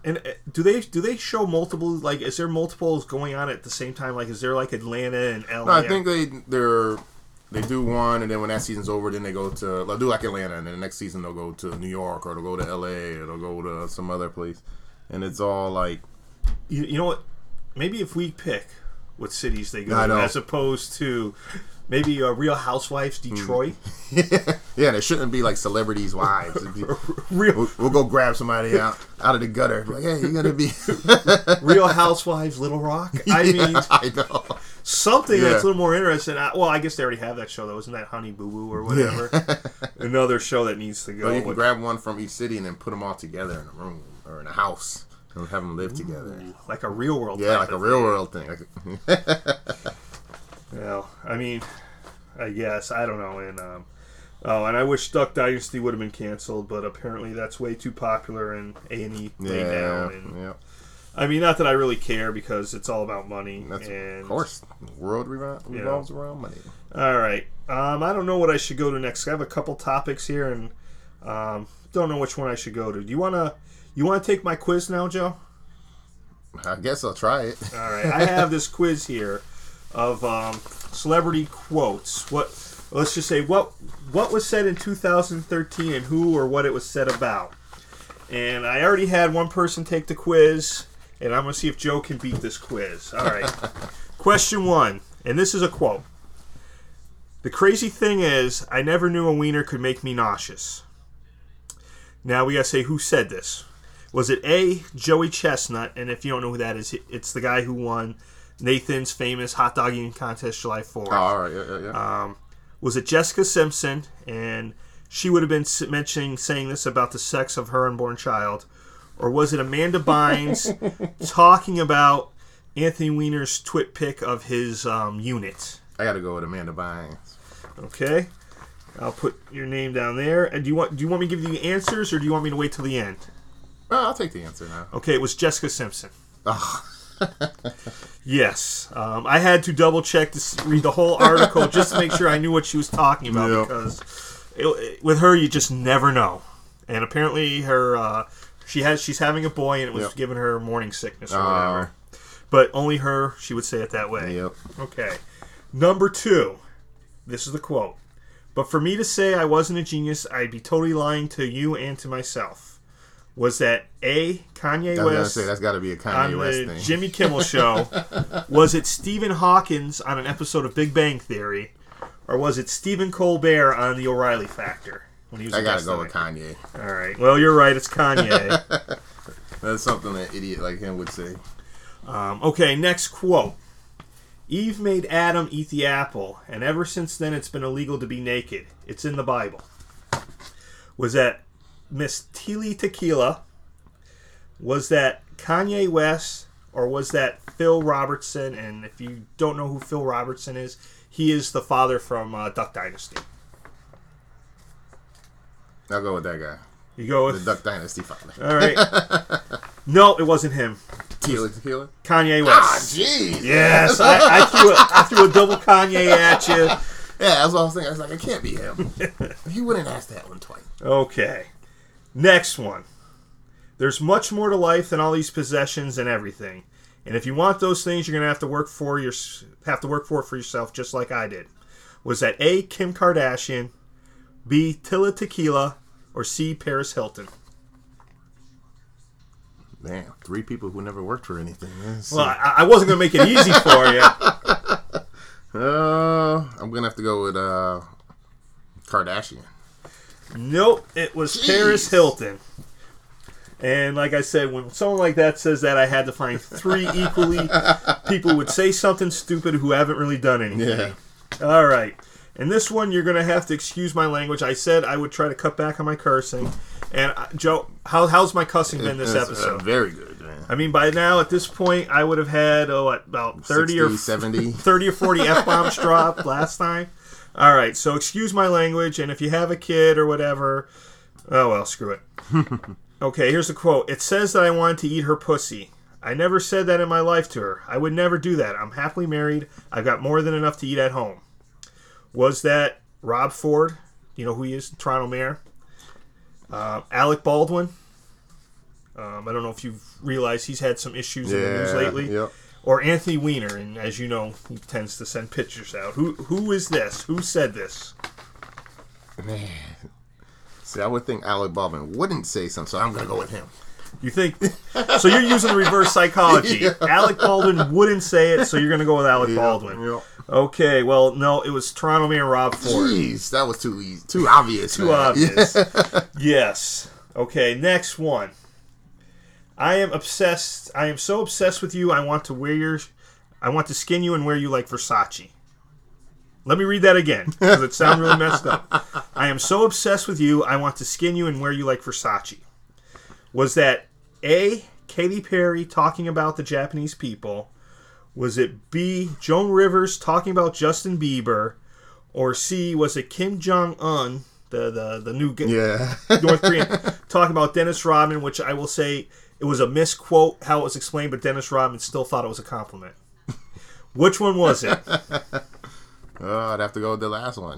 And uh, do they do they show multiple? Like, is there multiples going on at the same time? Like, is there like Atlanta and L A? No, I think they they're they do one, and then when that season's over, then they go to they'll do like Atlanta, and then the next season they'll go to New York, or they'll go to L A, or they'll go to some other place, and it's all like You, you know what? Maybe if we pick what cities they go I to, know. as opposed to maybe uh, Real Housewives Detroit. yeah, there shouldn't be like celebrities' wives. It'd be- Real we'll, we'll go grab somebody out out of the gutter. Be like, hey, you're gonna be Real Housewives Little Rock. I Yeah, mean, I know. something Yeah. that's a little more interesting. I, well, I guess they already have that show though. Isn't that Honey Boo Boo or whatever? Another show that needs to go. So you can with- grab one from each city and then put them all together in a room or in a house and have them live together. like a real world. Yeah, type like a of real thing. world thing. Like, Well, I mean, I guess I don't know. And um, oh, and I wish Duck Dynasty would have been canceled, but apparently that's way too popular, and A and E laid yeah, down. And yeah. I mean, not that I really care because it's all about money. That's and, of course. The world revol- revolves around money. All right. Um, I don't know what I should go to next. I have a couple topics here, and um, don't know which one I should go to. Do you wanna you wanna take my quiz now, Joe? I guess I'll try it. All right. I have this quiz here of um, celebrity quotes. What? Let's just say what what was said in two thousand thirteen and who or what it was said about. And I already had one person take the quiz, and I'm gonna see if Joe can beat this quiz. All right. Question one, and this is a quote. The crazy thing is, I never knew a wiener could make me nauseous. Now we gotta say who said this. Was it A, Joey Chestnut? And if you don't know who that is, it's the guy who won Nathan's famous hot dog eating contest July fourth. Oh, all right. Yeah, yeah, yeah. Um, was it Jessica Simpson? And she would have been s- mentioning, saying this about the sex of her unborn child. Or was it Amanda Bynes talking about Anthony Weiner's twit pic of his um, unit? I got to go with Amanda Bynes. Okay. I'll put your name down there. And do you want do you want me to give you the answers, or do you want me to wait till the end? Oh, I'll take the answer now. Okay, it was Jessica Simpson. Oh. Yes. Um, I had to double check to s- read the whole article just to make sure I knew what she was talking about Yep. because it, it- with her you just never know. And apparently her uh, she has she's having a boy and it was Yep. giving her morning sickness or Oh. whatever. But only her she would say it that way. Yep. Okay. Number two. This is the quote. But for me to say I wasn't a genius, I'd be totally lying to you and to myself. Was that A, Kanye I was gonna West say that's got to be a on Kanye West the thing. Jimmy Kimmel show? Was it Stephen Hawkins on an episode of Big Bang Theory? Or was it Stephen Colbert on The O'Reilly Factor? When he was I a gotta guest go on with it? Kanye. All right. Well, you're right. It's Kanye. That's something an idiot like him would say. um, okay, next quote. Eve made Adam eat the apple, and ever since then it's been illegal to be naked. It's in the Bible. Was that Miss Tilly Tequila? Was that Kanye West? Or was that Phil Robertson? And if you don't know who Phil Robertson is, he is the father from uh, Duck Dynasty. I'll go with that guy. You go The with... Duck Dynasty father. All right. No, it wasn't him. Tequila, tequila. Kanye Ah, West. jeez. Yes, I, I, threw a, I threw a double Kanye at you. Yeah, that's what I was thinking. I was like, it can't be him. He wouldn't ask that one twice. Okay. Next one. There's much more to life than all these possessions and everything. And if you want those things, you're gonna have to work for your have to work for it for yourself, just like I did. Was that A, Kim Kardashian, B, Tilla Tequila, or C, Paris Hilton? Damn, three people who never worked for anything. Let's see. Well, I, I wasn't gonna make it easy for you. Uh, I'm gonna have to go with uh, Kardashian. Nope, it was Jeez. Paris Hilton. And like I said, when someone like that says that, I had to find three equally people who would say something stupid who haven't really done anything. Yeah. All right. And this one, you're going to have to excuse my language. I said I would try to cut back on my cursing. And, uh, Joe, how, how's my cussing been this It's, uh, episode? very good, man. I mean, by now, at this point, I would have had, oh, what, about thirty or sixty, seventy. thirty or forty F-bombs dropped last time. All right, so excuse my language, and if you have a kid or whatever, oh, well, screw it. Okay, here's the quote. It says that I wanted to eat her pussy. I never said that in my life to her. I would never do that. I'm happily married. I've got more than enough to eat at home. Was that Rob Ford? You know who he is? Toronto mayor. Uh, Alec Baldwin. Um, I don't know if you've realized he's had some issues in the Yeah, news lately. yep. Or Anthony Weiner, and as you know, he tends to send pictures out. Who Who is this? Who said this? Man. See, I would think Alec Baldwin wouldn't say something, so I'm going to go with him. You think? So you're using the reverse psychology. Yeah. Alec Baldwin wouldn't say it, so you're going to go with Alec Yeah, Baldwin. yeah. Okay, well, no, it was Toronto man Rob Ford. Jeez, that was too easy. Too obvious, Too man. obvious. Yeah. Yes. Okay, next one. I am obsessed. I am so obsessed with you, I want to wear your... I want to skin you and wear you like Versace. Let me read that again, because it sounds really messed up. I am so obsessed with you, I want to skin you and wear you like Versace. Was that A, Katy Perry talking about the Japanese people? Was it B, Joan Rivers talking about Justin Bieber? Or C, was it Kim Jong-un, the, the, the new Yeah. North Korean, talking about Dennis Rodman, which I will say it was a misquote how it was explained, but Dennis Rodman still thought it was a compliment. Which one was it? Oh, I'd have to go with the last one.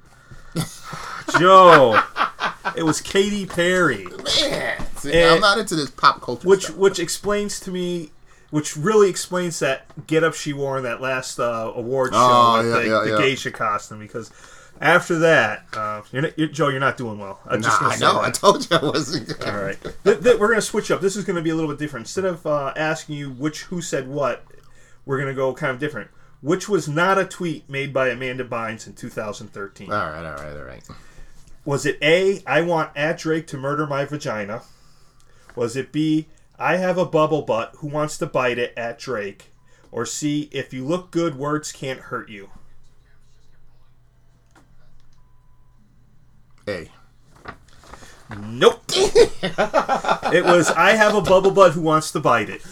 Joe. It was Katy Perry. Man. See, And- I'm not into this pop culture Which stuff. which explains to me, which really explains that get-up she wore in that last uh, award show Oh, with yeah, the, yeah, the yeah. geisha costume, because after that, uh, you're not, you're, Joe, you're not doing well. I'm Nah, just gonna I say know. that. I told you I wasn't good. All right. Th- th- we're going to switch up. This is going to be a little bit different. Instead of uh, asking you which who said what, we're going to go kind of different. Which was not a tweet made by Amanda Bynes in two thousand thirteen? All right, all right, all right. Was it A, I want at Drake to murder my vagina? Was it B, I have a bubble butt who wants to bite it at Drake? Or C, if you look good, words can't hurt you? A. Nope. It was I have a bubble butt who wants to bite it.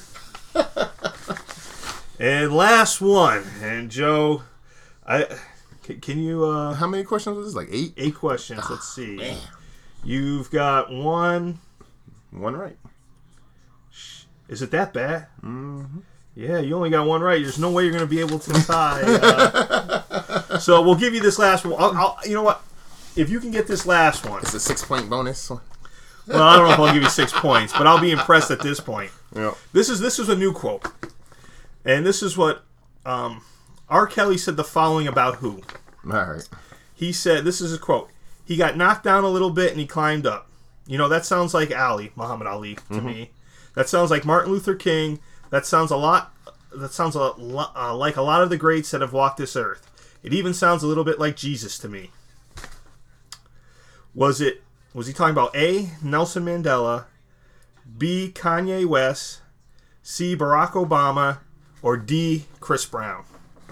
And last one. And Joe, I can, can you... Uh, How many questions was this? Like eight? eight questions. Let's see. Man. You've got one... One right. Is it that bad? Mm-hmm. Yeah, you only got one right. There's no way you're going to be able to tie. Uh, so we'll give you this last one. I'll, I'll, you know what? If you can get this last one, It's a six-point bonus. well, I don't know if I'll give you six points, but I'll be impressed at this point. Yep. This is this is a new quote, and this is what um, R. Kelly said the following about who. All right. He said, this is a quote. He got knocked down a little bit and he climbed up. You know, that sounds like Ali, Muhammad Ali, to mm-hmm. me. That sounds like Martin Luther King. That sounds a lot. That sounds a lot, uh, like a lot of the greats that have walked this earth. It even sounds a little bit like Jesus to me. Was it? Was he talking about A, Nelson Mandela, B, Kanye West, C, Barack Obama, or D, Chris Brown?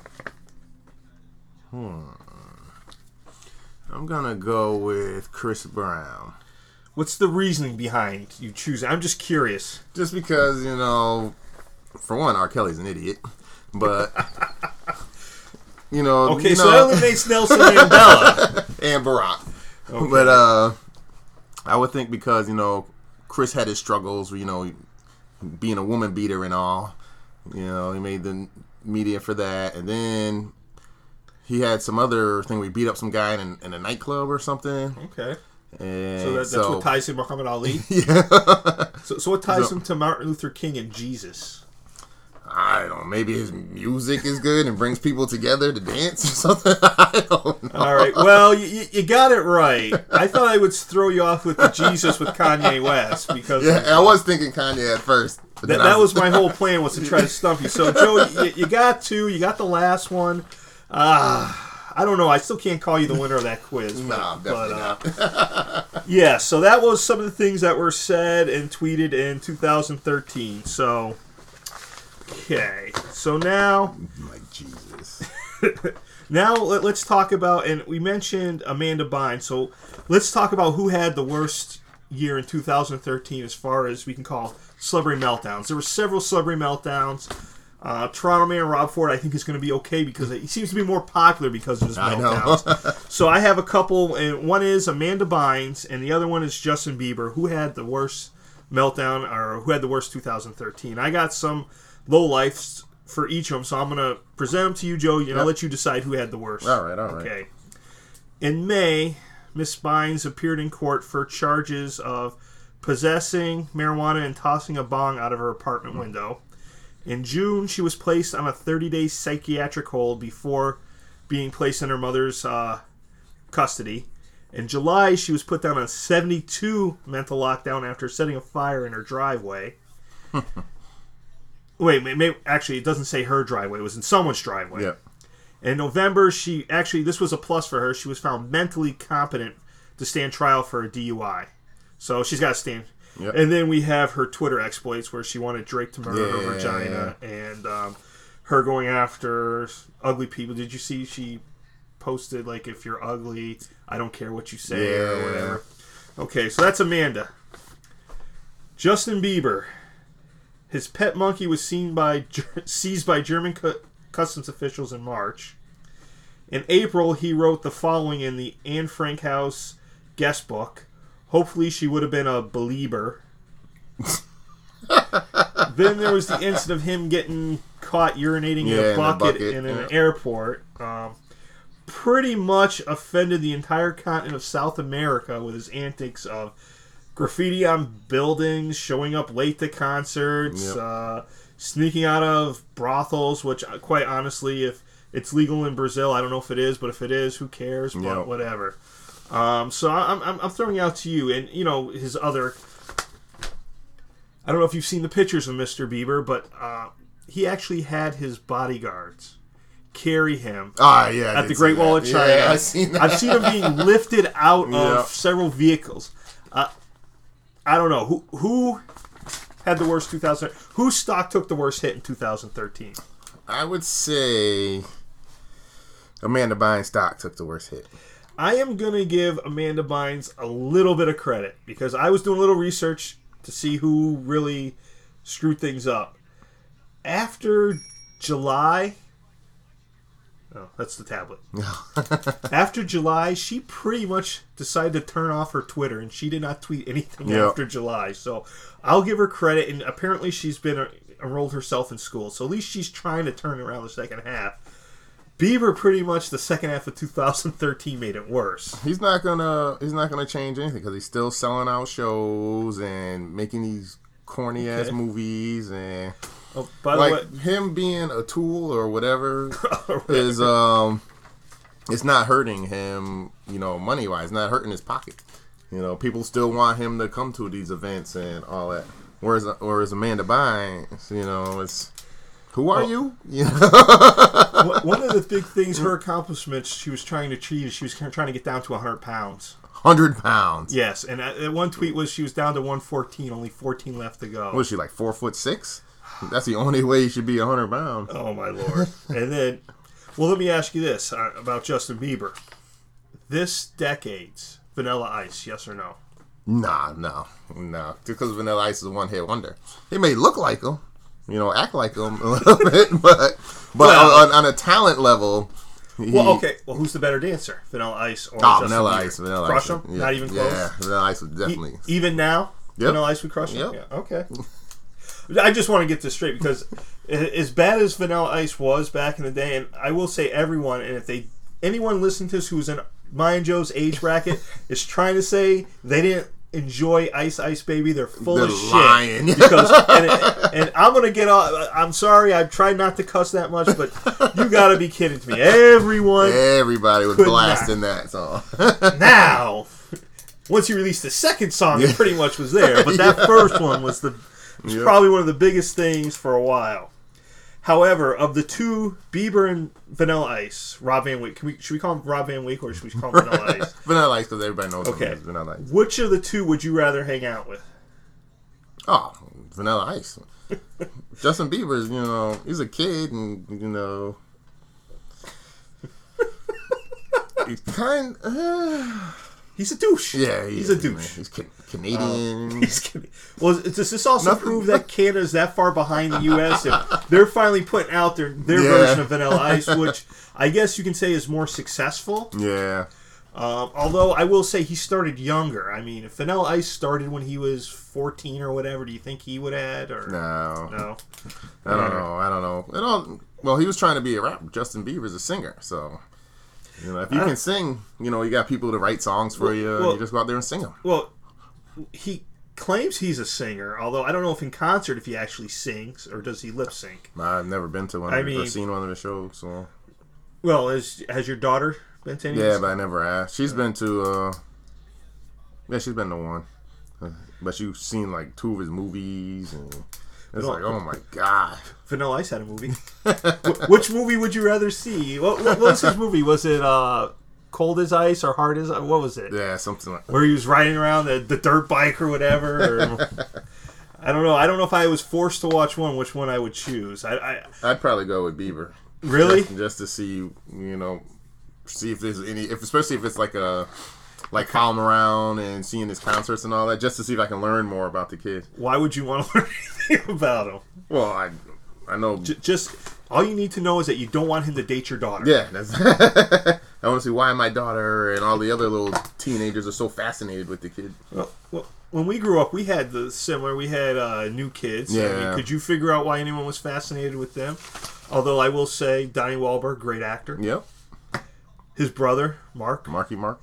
Hmm. I'm gonna go with Chris Brown. What's the reasoning behind you choosing? I'm just curious. Just because, you know, for one, R. Kelly's an idiot, but you know, okay, you so know, that eliminates Nelson Mandela and Barack. Okay. But uh, I would think because you know Chris had his struggles, you know, being a woman beater and all. You know, he made the media for that, and then he had some other thing where he beat up some guy in, in a nightclub or something. Okay. And so that, that's so, what ties him to Muhammad Ali? Yeah. so, so what ties So- him to Martin Luther King and Jesus? I don't know. Maybe his music is good and brings people together to dance or something. I don't know. All right. Well, you, you got it right. I thought I would throw you off with the Jesus with Kanye West because Yeah, I was thinking Kanye at first. But that, then I that was my whole plan, was to try to stump you. So, Joe, you, you got two. You got the last one. Ah, I don't know. I still can't call you the winner of that quiz. No, but, definitely but, uh, yeah, so that was some of the things that were said and tweeted in two thousand thirteen. So, okay. So now... like Jesus. Now let, let's talk about, and we mentioned Amanda Bynes, so let's talk about who had the worst year in two thousand thirteen as far as we can call celebrity meltdowns. There were several celebrity meltdowns. Uh, Toronto man Rob Ford, I think, is going to be okay because he seems to be more popular because of his I meltdowns. know. So I have a couple, and one is Amanda Bynes, and the other one is Justin Bieber. Who had the worst meltdown, or who had the worst two thousand thirteen? I got some low lifes for each of them, so I'm going to present them to you, Joe, and I'll Yep. let you decide who had the worst. All right, all right. Okay. In May, Miss Bynes appeared in court for charges of possessing marijuana and tossing a bong out of her apartment window. In June, she was placed on a thirty-day psychiatric hold before being placed in her mother's uh, custody. In July, she was put down on seventy-two mental lockdown after setting a fire in her driveway. Wait, maybe, actually, it doesn't say her driveway. It was in someone's driveway. Yeah. In November, she actually, this was a plus for her. She was found mentally competent to stand trial for a D U I. So she's got to stand. Yep. And then we have her Twitter exploits where she wanted Drake to murder yeah. her vagina, and um, her going after ugly people. Did you see she posted, like, if you're ugly, I don't care what you say yeah. or whatever. Okay, so that's Amanda. Justin Bieber. His pet monkey was seen by seized by German cu- customs officials in March. In April, he wrote the following in the Anne Frank House guest book. Hopefully she would have been a believer. Then there was the incident of him getting caught urinating yeah, in a in bucket, bucket in yeah. an airport. Um, pretty much offended the entire continent of South America with his antics of graffiti on buildings, showing up late to concerts, yep. uh, sneaking out of brothels, which, quite honestly, if it's legal in Brazil, I don't know if it is, but if it is, who cares? But yep. whatever. Um, so I'm, I'm I'm throwing out to you, and you know his other. I don't know if you've seen the pictures of Mister Bieber, but uh, he actually had his bodyguards carry him ah, yeah, I at the Great Wall that. of China. Yeah, I've seen that. I've seen him being lifted out yeah. of several vehicles. Uh, I don't know who who had the worst two thousand. Whose stock took the worst hit in two thousand thirteen? I would say Amanda Bynes' stock took the worst hit. I am going to give Amanda Bynes a little bit of credit because I was doing a little research to see who really screwed things up. After July... Oh, that's the tablet. After July, she pretty much decided to turn off her Twitter, and she did not tweet anything yep. after July. So I'll give her credit, and apparently she's been enrolled herself in school. So at least she's trying to turn around the second half. Bieber pretty much the second half of two thousand thirteen made it worse. He's not gonna he's not gonna change anything because he's still selling out shows and making these corny ass Okay. movies and Oh, by like the way, him being a tool or whatever is um it's not hurting him, you know, money wise, not hurting his pocket. You know, people still want him to come to these events and all that. Whereas whereas Amanda Bynes, you know, it's who are oh. you? You know? One of the big things, her accomplishments, she was trying to achieve is she was trying to get down to one hundred pounds. one hundred pounds. Yes, and uh, one tweet was she was down to one fourteen, only fourteen left to go. What was she, like four foot six? That's the only way you should be one hundred pounds. Oh, my Lord. And then, well, let me ask you this uh, about Justin Bieber. This decade's Vanilla Ice, yes or no? Nah, no, no. Just because Vanilla Ice is a one-hit wonder. He may look like him, you know, act like him a little bit, but but well, on, on a talent level... He, well, okay. Well, who's the better dancer? Vanilla Ice or Oh, Justin Vanilla Bieber? Ice. Vanilla Crush Ice. him? Yeah, Not even close? Yeah, Vanilla Ice would definitely... E- even now? Yep. Vanilla Ice would crush him? Yep. Yeah, okay. I just want to get this straight because as bad as Vanilla Ice was back in the day, and I will say everyone, and if they anyone listening to this who's in my and Joe's age bracket is trying to say they didn't enjoy Ice Ice Baby, they're full They're of lying. shit. Because and, it, and I'm gonna get off. I'm sorry, I've tried not to cuss that much, but you got to be kidding to me. Everyone, everybody was could blasting not. that song. Now, once he released the second song, it pretty much was there. But that first one was the was Yep. probably one of the biggest things for a while. However, of the two, Bieber and Vanilla Ice, Rob Van Wick, can we, should we call him Rob Van Wick or should we call him Vanilla Ice? Vanilla Ice, because everybody knows Okay. him as Vanilla Ice. Which of the two would you rather hang out with? Oh, Vanilla Ice. Justin Bieber's, you know, he's a kid, and you know, he's kind. Uh, He's a douche. yeah, he he's is, a douche. man. He's ca- Canadian. He's Can- well, does this also Nothing- prove that Canada's that far behind the U S? If they're finally putting out their their Yeah. version of Vanilla Ice, which I guess you can say is more successful. yeah, Um, although I will say he started younger. I mean, if Vanilla Ice started when he was fourteen or whatever, do you think he would have? Or no, no? I don't know. I don't know. I don't. Well, he was trying to be a rapper. Justin Bieber's a singer, so you know, if you I- can sing, you know, you got people to write songs for you. well- you just go out there and sing them. Well, he claims he's a singer, although I don't know if in concert if he actually sings or does he lip sync. I've never been to one I of mean- or seen one of the shows, so Well, has, has your daughter been to any? of yeah, these? but I never asked. She's been to uh, yeah, she's been to one, Uh, but she's seen like two of his movies, and it's No. like, oh my god. Vanilla Ice had a movie. Wh- Which movie would you rather see? What, what was his movie? Was it uh, Cold as Ice or Hard as Ice? What was it? Yeah, something like Where he was riding around the, the dirt bike or whatever? Or, I don't know. I don't know if I was forced to watch one, which one I would choose. I, I I'd probably go with Bieber. Really? Just, just to see, you know, see if there's any, if especially if it's like a, like follow him around and seeing his concerts and all that, just to see if I can learn more about the kid. Why would you want to learn anything about him? Well, I, I know. J- just all you need to know is that you don't want him to date your daughter. Yeah, that's. I want to see why my daughter and all the other little teenagers are so fascinated with the kid. Well, well, when we grew up, we had the similar. We had uh, new kids. I Yeah. mean, could you figure out why anyone was fascinated with them? Although I will say, Donnie Wahlberg, great actor. Yep. His brother, Mark. Marky Mark.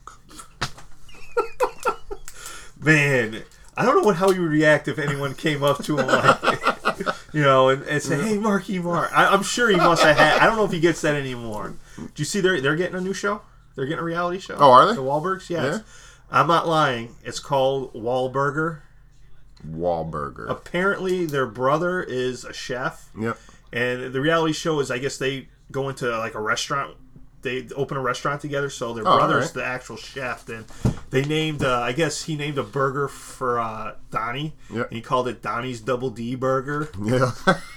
Man, I don't know what how he would react if anyone came up to him like, you know, and, and say, "Hey, Marky Mark." I, I'm sure he must have had. I don't know if he gets that anymore. Do you see they're they're getting a new show? They're getting a reality show. Oh, are they? The Wahlbergs? Yes. Yeah. I'm not lying. It's called Wahlburger. Wahlburger. Apparently, their brother is a chef, Yep. and the reality show is, I guess they go into like a restaurant. They open a restaurant together, so their Oh, brother's alright. the actual chef. And they named, uh, I guess he named a burger for uh, Donnie. Yep. And he called it Donnie's Double D Burger. Yeah.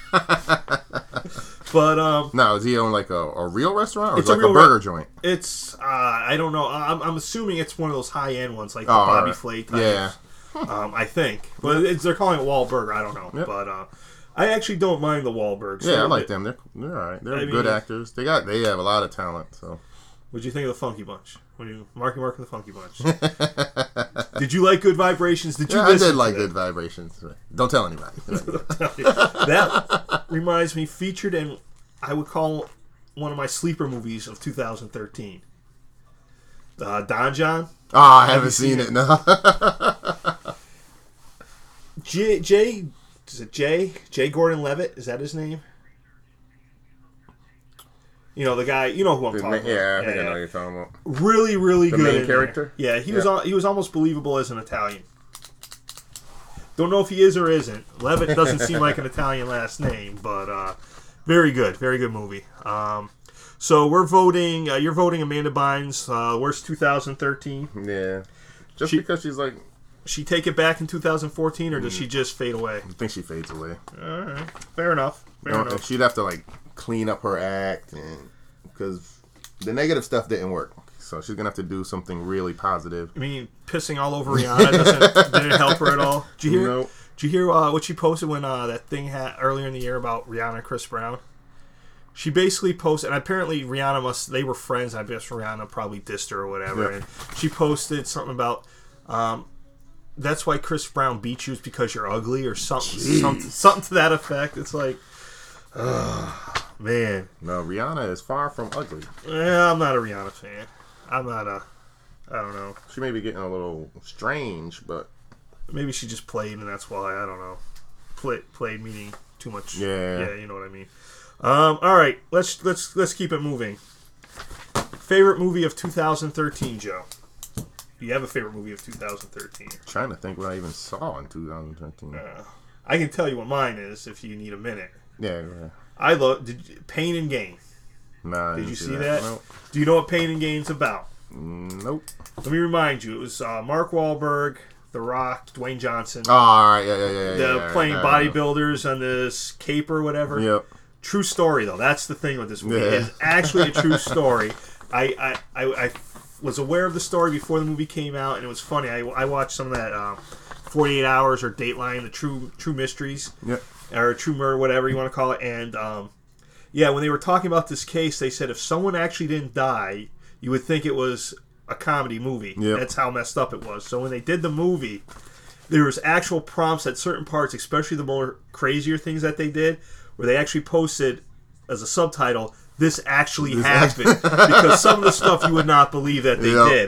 But um, Now, is he on like a, a real restaurant or It's is it a like a, real burger re- joint? it's uh, I don't know. I'm, I'm assuming it's one of those high end ones, like the Oh, Bobby alright. Flay type. Yeah. Um, I think, but it's, they're calling it Wahlburger. I don't know, Yep. but uh, I actually don't mind the Wahlbergs. Yeah, I like them. They're they're all right. They're I good mean- actors. They got they have a lot of talent. So What'd you think of the Funky Bunch? What do you, Marky Mark and the Funky Bunch? Did you like Good Vibrations? Did you yeah, I listen did to like that? Good Vibrations. Don't tell anybody. That reminds me, featured in, I would call one of my sleeper movies of two thousand thirteen. Uh, Don John. Oh, I haven't you seen seen it. No. J. J. Is it Jay? Jay Gordon Levitt? Is that his name? You know the guy. You know who I'm The talking ma- about. yeah, I think I know what you're talking about. Really, really The good. main in there. character? Yeah, he was. Yeah. Al- he was almost believable as an Italian. Don't know if he is or isn't. Levitt doesn't seem like an Italian last name, but uh, very good, very good movie. Um, so we're voting. Uh, you're voting Amanda Bynes, uh, worst two thousand thirteen. Yeah, just She- because she's like, She take it back in two thousand fourteen, or does Mm. she just fade away? I think she fades away. All right, fair enough. Fair No, enough. she'd have to like clean up her act, and because the negative stuff didn't work, so she's gonna have to do something really positive. I mean, pissing all over Rihanna doesn't didn't help her at all. Did you hear? Nope. Did you hear uh, what she posted when uh, that thing had earlier in the year about Rihanna and Chris Brown? She basically posted, and apparently Rihanna must, they were friends. I guess Rihanna probably dissed her or whatever. Yeah. And she posted something about, um, that's why Chris Brown beat you is because you're ugly or something, something, something to that effect. It's like, ugh, man. No, Rihanna is far from ugly. Yeah, I'm not a Rihanna fan. I'm not a, I don't know. She may be getting a little strange, but Maybe she just played, and that's why. I don't know. Play, played meaning too much. Yeah. yeah, you know what I mean. Um, all right, let's let's let's keep it moving. Favorite movie of two thousand thirteen, Joe? Do you have a favorite movie of two thousand thirteen? trying to think what I even saw in two thousand thirteen. Uh, I can tell you what mine is if you need a minute. yeah, yeah. I love did you, Pain and Gain. Nah, I Did didn't you see that? Nope. Do you know what Pain and Gain's about? Nope. Let me remind you. It was uh, Mark Wahlberg, The Rock, Dwayne Johnson. Oh, all right, yeah, yeah, yeah. the yeah, playing yeah, yeah. bodybuilders on this cape or whatever. Yep. True story, though. That's the thing with this movie. Yeah. It's actually a true story. I, I, I, I was aware of the story before the movie came out, and it was funny. I, I watched some of that uh, forty-eight hours or Dateline, the True True Mysteries, Yep. or True Murder, whatever you want to call it. And um, yeah, when they were talking about this case, they said if someone actually didn't die, you would think it was a comedy movie. Yep. That's how messed up it was. So when they did the movie, there was actual prompts at certain parts, especially the more crazier things that they did, where they actually posted as a subtitle, "This actually happened," because some of the stuff you would not believe that they Yep. did.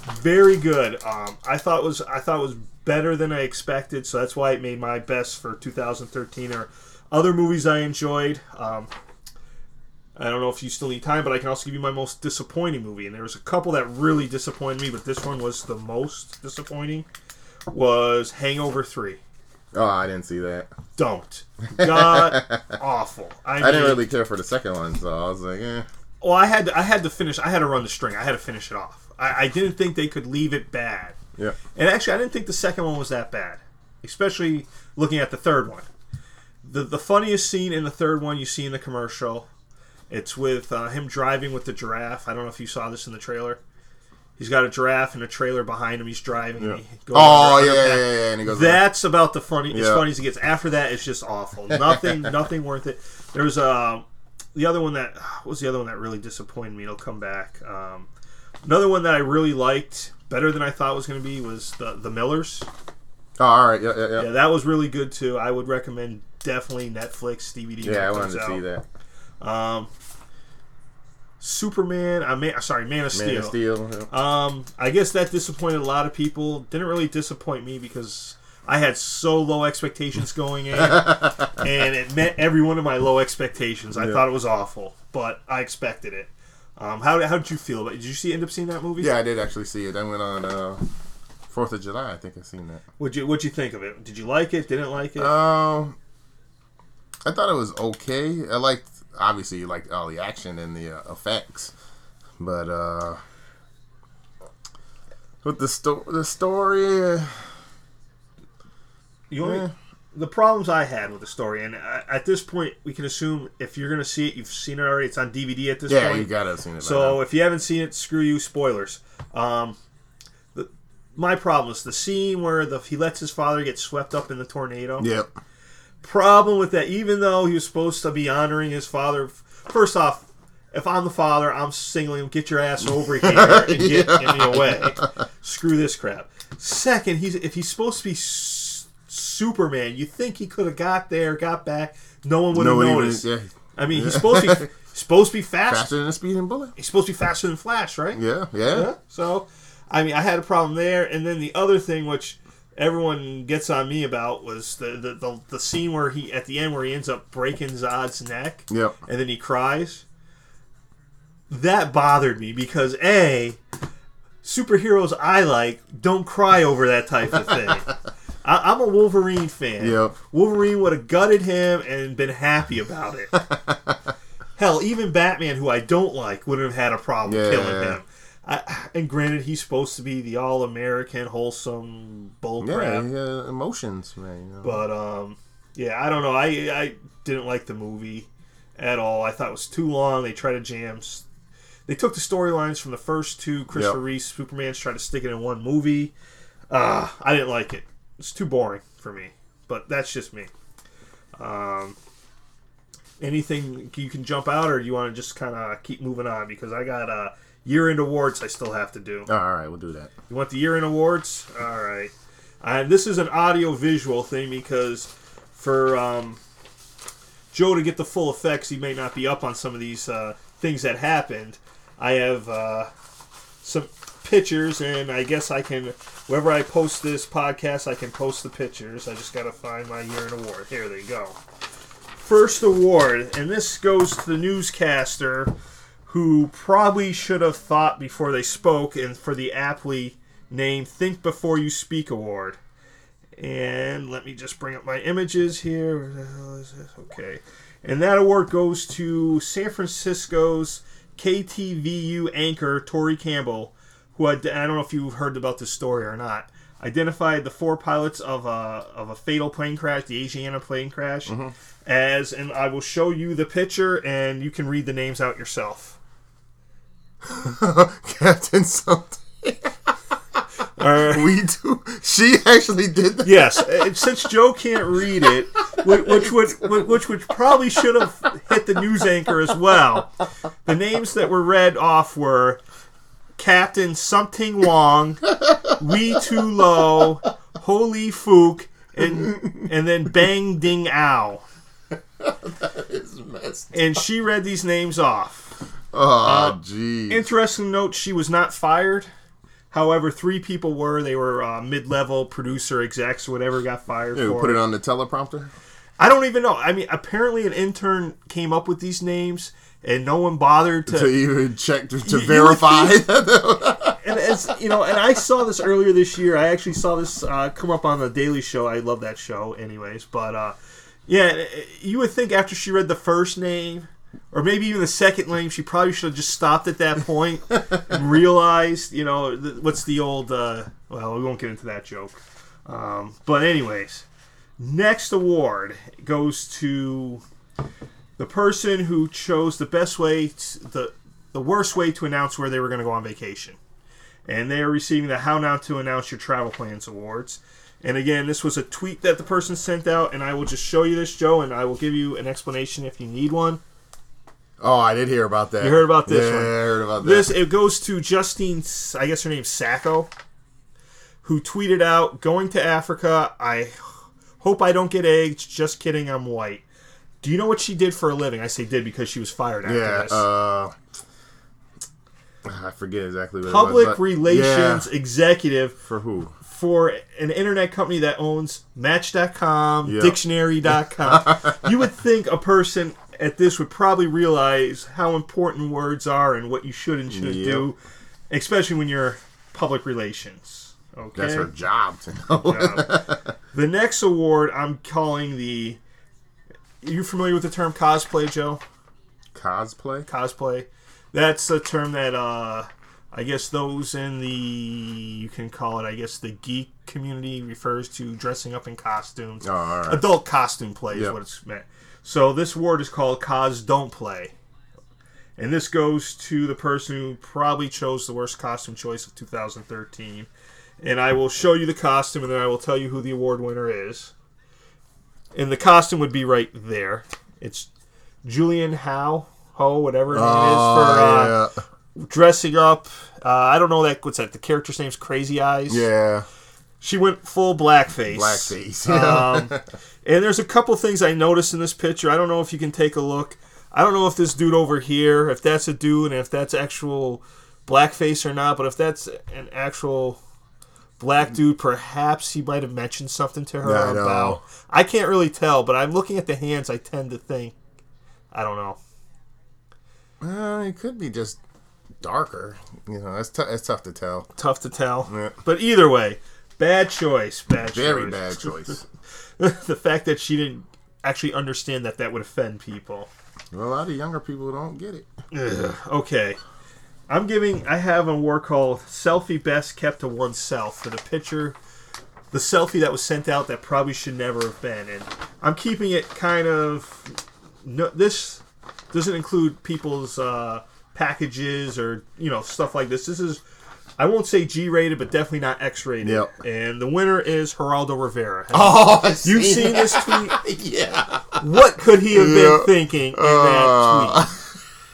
very good. Um, I thought it was I thought it was better than I expected, so that's why it made my best for two thousand thirteen. Or other movies I enjoyed. Um, I don't know if you still need time, but I can also give you my most disappointing movie. And there was a couple that really disappointed me, but this one was the most disappointing. Was Hangover three. Oh, I didn't see that. Don't. God awful. I, I mean, didn't really care for the second one, so I was like, eh. Well, I had to, I had to finish. I had to run the string. I had to finish it off. I, I didn't think they could leave it bad. Yeah. And actually, I didn't think the second one was that bad, especially looking at the third one. The the funniest scene in the third one you see in the commercial, it's with uh, him driving with the giraffe. I don't know if you saw this in the trailer. He's got a giraffe in a trailer behind him. He's driving. Yeah. And he goes Oh yeah, yeah, yeah, yeah. And he goes. That's like, about the funny. As yeah. funny as it gets. After that, it's just awful. Nothing, nothing worth it. There's uh, the other one that what was the other one that really disappointed me. It'll come back. Um, another one that I really liked, better than I thought it was going to be, was the the Millers. Oh, all right. Yeah, yeah, yeah. Yeah, that was really good too. I would recommend definitely Netflix D V D. Yeah, I wanted to out. see that. Um, Superman. I mean, sorry, Man of Steel. Man of Steel. Yeah. Um, I guess that disappointed a lot of people. Didn't really disappoint me because I had so low expectations going in, and it met every one of my low expectations. I yeah. thought it was awful, but I expected it. Um, how how did you feel about it? Did you see end up seeing that movie? Yeah, I did actually see it. I went on uh, Fourth of July. I think I seen that. What'd you What'd you think of it? Did you like it? Didn't like it? Um, I thought it was okay. I liked. Obviously, you liked all the action and the uh, effects, but uh, with the sto- the story, uh, you only, yeah. the problems I had with the story, and uh, at this point, we can assume if you're going to see it, you've seen it already. It's on D V D at this yeah, point. you gotta have seen it. So if you haven't seen it, screw you. Spoilers. Um, the, my problem is the scene where the he lets his father get swept up in the tornado. Yep. Problem with that, even though he was supposed to be honoring his father, first off, if I'm the father, I'm singling him, get your ass over here and get, yeah. get me away. Screw this crap. Second, he's if he's supposed to be s- Superman, you think he could have got there, got back, no one would have no noticed. Even, yeah. I mean, he's supposed to be supposed to be fast. Faster than a speeding bullet. He's supposed to be faster than Flash, right? Yeah, yeah. Yeah. So, I mean, I had a problem there, and then the other thing, which everyone gets on me about, was the the, the, the scene where he at the end where he ends up breaking Zod's neck, Yep. and then he cries. That bothered me because A, superheroes I like don't cry over that type of thing. I, I'm a Wolverine fan. Yep. Wolverine would have gutted him and been happy about it. Hell, even Batman, who I don't like, wouldn't have had a problem Yeah. killing him. I, and granted, he's supposed to be the all-American, wholesome bullcrap. Yeah, yeah, emotions, man. You know? But, um, yeah, I don't know. I I didn't like the movie at all. I thought it was too long. They tried to jam... They took the storylines from the first two Christopher Yep. Reeve Supermans, tried to stick it in one movie. Uh, I didn't like it. It's too boring for me. But that's just me. Um, anything you can jump out, or do you want to just kind of keep moving on? Because I got uh, year-end awards I still have to do. Oh, all right, we'll do that. You want the year-end awards? All right. And this is an audio-visual thing because for um, Joe to get the full effects, he may not be up on some of these uh, things that happened. I have uh, some pictures, and I guess I can, wherever I post this podcast, I can post the pictures. I just got to find my year-end award. Here they go. First award, and this goes to the newscaster who probably should have thought before they spoke, and for the aptly named Think Before You Speak Award. And let me just bring up my images here. Where the hell is this? Okay. And that award goes to San Francisco's K T V U anchor, Tori Campbell, who I, I don't know if you've heard about this story or not, identified the four pilots of a, of a fatal plane crash, the Asiana plane crash, mm-hmm. as, and I will show you the picture, and you can read the names out yourself. Captain something. Uh, we do. She actually did that. Yes, and since Joe can't read it, which would which which probably should have hit the news anchor as well. The names that were read off were Captain Something Wong, Wee Tu Lo, Holy Fook, and and then Bang Ding Ow. That is messed up. And she read these names off. Oh, uh, geez. Interesting note: she was not fired. However, three people were. They were uh, mid-level producer execs or whatever got fired Yeah, for put it. it on the teleprompter? I don't even know. I mean, apparently an intern came up with these names, and no one bothered to... To even check, to, to You- you verify. and as you know, and I saw this earlier this year. I actually saw this uh, come up on the Daily Show. I love that show, anyways. But uh, yeah, you would think after she read the first name, or maybe even the second name, she probably should have just stopped at that point and realized, you know, th- what's the old? Uh, well, we won't get into that joke. Um, but anyways, next award goes to the person who chose the best way, to, the the worst way to announce where they were going to go on vacation. And they are receiving the How Not to Announce Your Travel Plans Awards. And again, this was a tweet that the person sent out, and I will just show you this, Joe, and I will give you an explanation if you need one. Oh, I did hear about that. You heard about this yeah, one? Yeah, I heard about that. This, it goes to Justine, I guess her name's Sacco, who tweeted out, "Going to Africa, I hope I don't get AIDS. Just kidding, I'm white." Do you know what she did for a living? I say did because she was fired after Yeah, this. uh... I forget exactly what Public it was. but- relations yeah. executive For who? for an internet company that owns Match dot com, Yep. Dictionary dot com. You would think a person at this would probably realize how important words are and what you should and shouldn't Yep. do, especially when you're public relations. Okay, That's her job to know. Um, the next award I'm calling the. You familiar with the term cosplay, Joe? Cosplay? Cosplay. That's a term that uh, I guess those in the, you can call it, I guess the geek community refers to dressing up in costumes. Oh, all right. Adult costume play is Yep. what it's meant. So this award is called Cos Don't Play. And this goes to the person who probably chose the worst costume choice of two thousand thirteen. And I will show you the costume, and then I will tell you who the award winner is. And the costume would be right there. It's Julian Howe, Ho, whatever her name Oh, is, for uh, yeah. dressing up. Uh, I don't know that. What's that? The character's name's Crazy Eyes. Yeah. She went full blackface. Blackface. um, and there's a couple things I noticed in this picture. I don't know if you can take a look. I don't know if this dude over here, if that's a dude, and if that's actual blackface or not. But if that's an actual black dude, perhaps he might have mentioned something to her Yeah, I know. about. I can't really tell, but I'm looking at the hands. I tend to think. I don't know. Well, it could be just darker. You know, it's, t- it's tough to tell. Tough to tell. Yeah. But either way, bad choice. Bad Very choice. bad choice. The fact that she didn't actually understand that that would offend people. Well, a lot of younger people don't get it. Ugh, okay. I'm giving, I have a award called Selfie Best Kept to Oneself for the picture, the selfie that was sent out that probably should never have been. And I'm keeping it kind of, no, this doesn't include people's uh, packages or, you know, stuff like this. This is, I won't say G-rated, but definitely not X-rated. Yep. And the winner is Geraldo Rivera. Oh, I've You've seen, seen this tweet? Yeah. What could he have Yeah. been thinking in Uh, that tweet?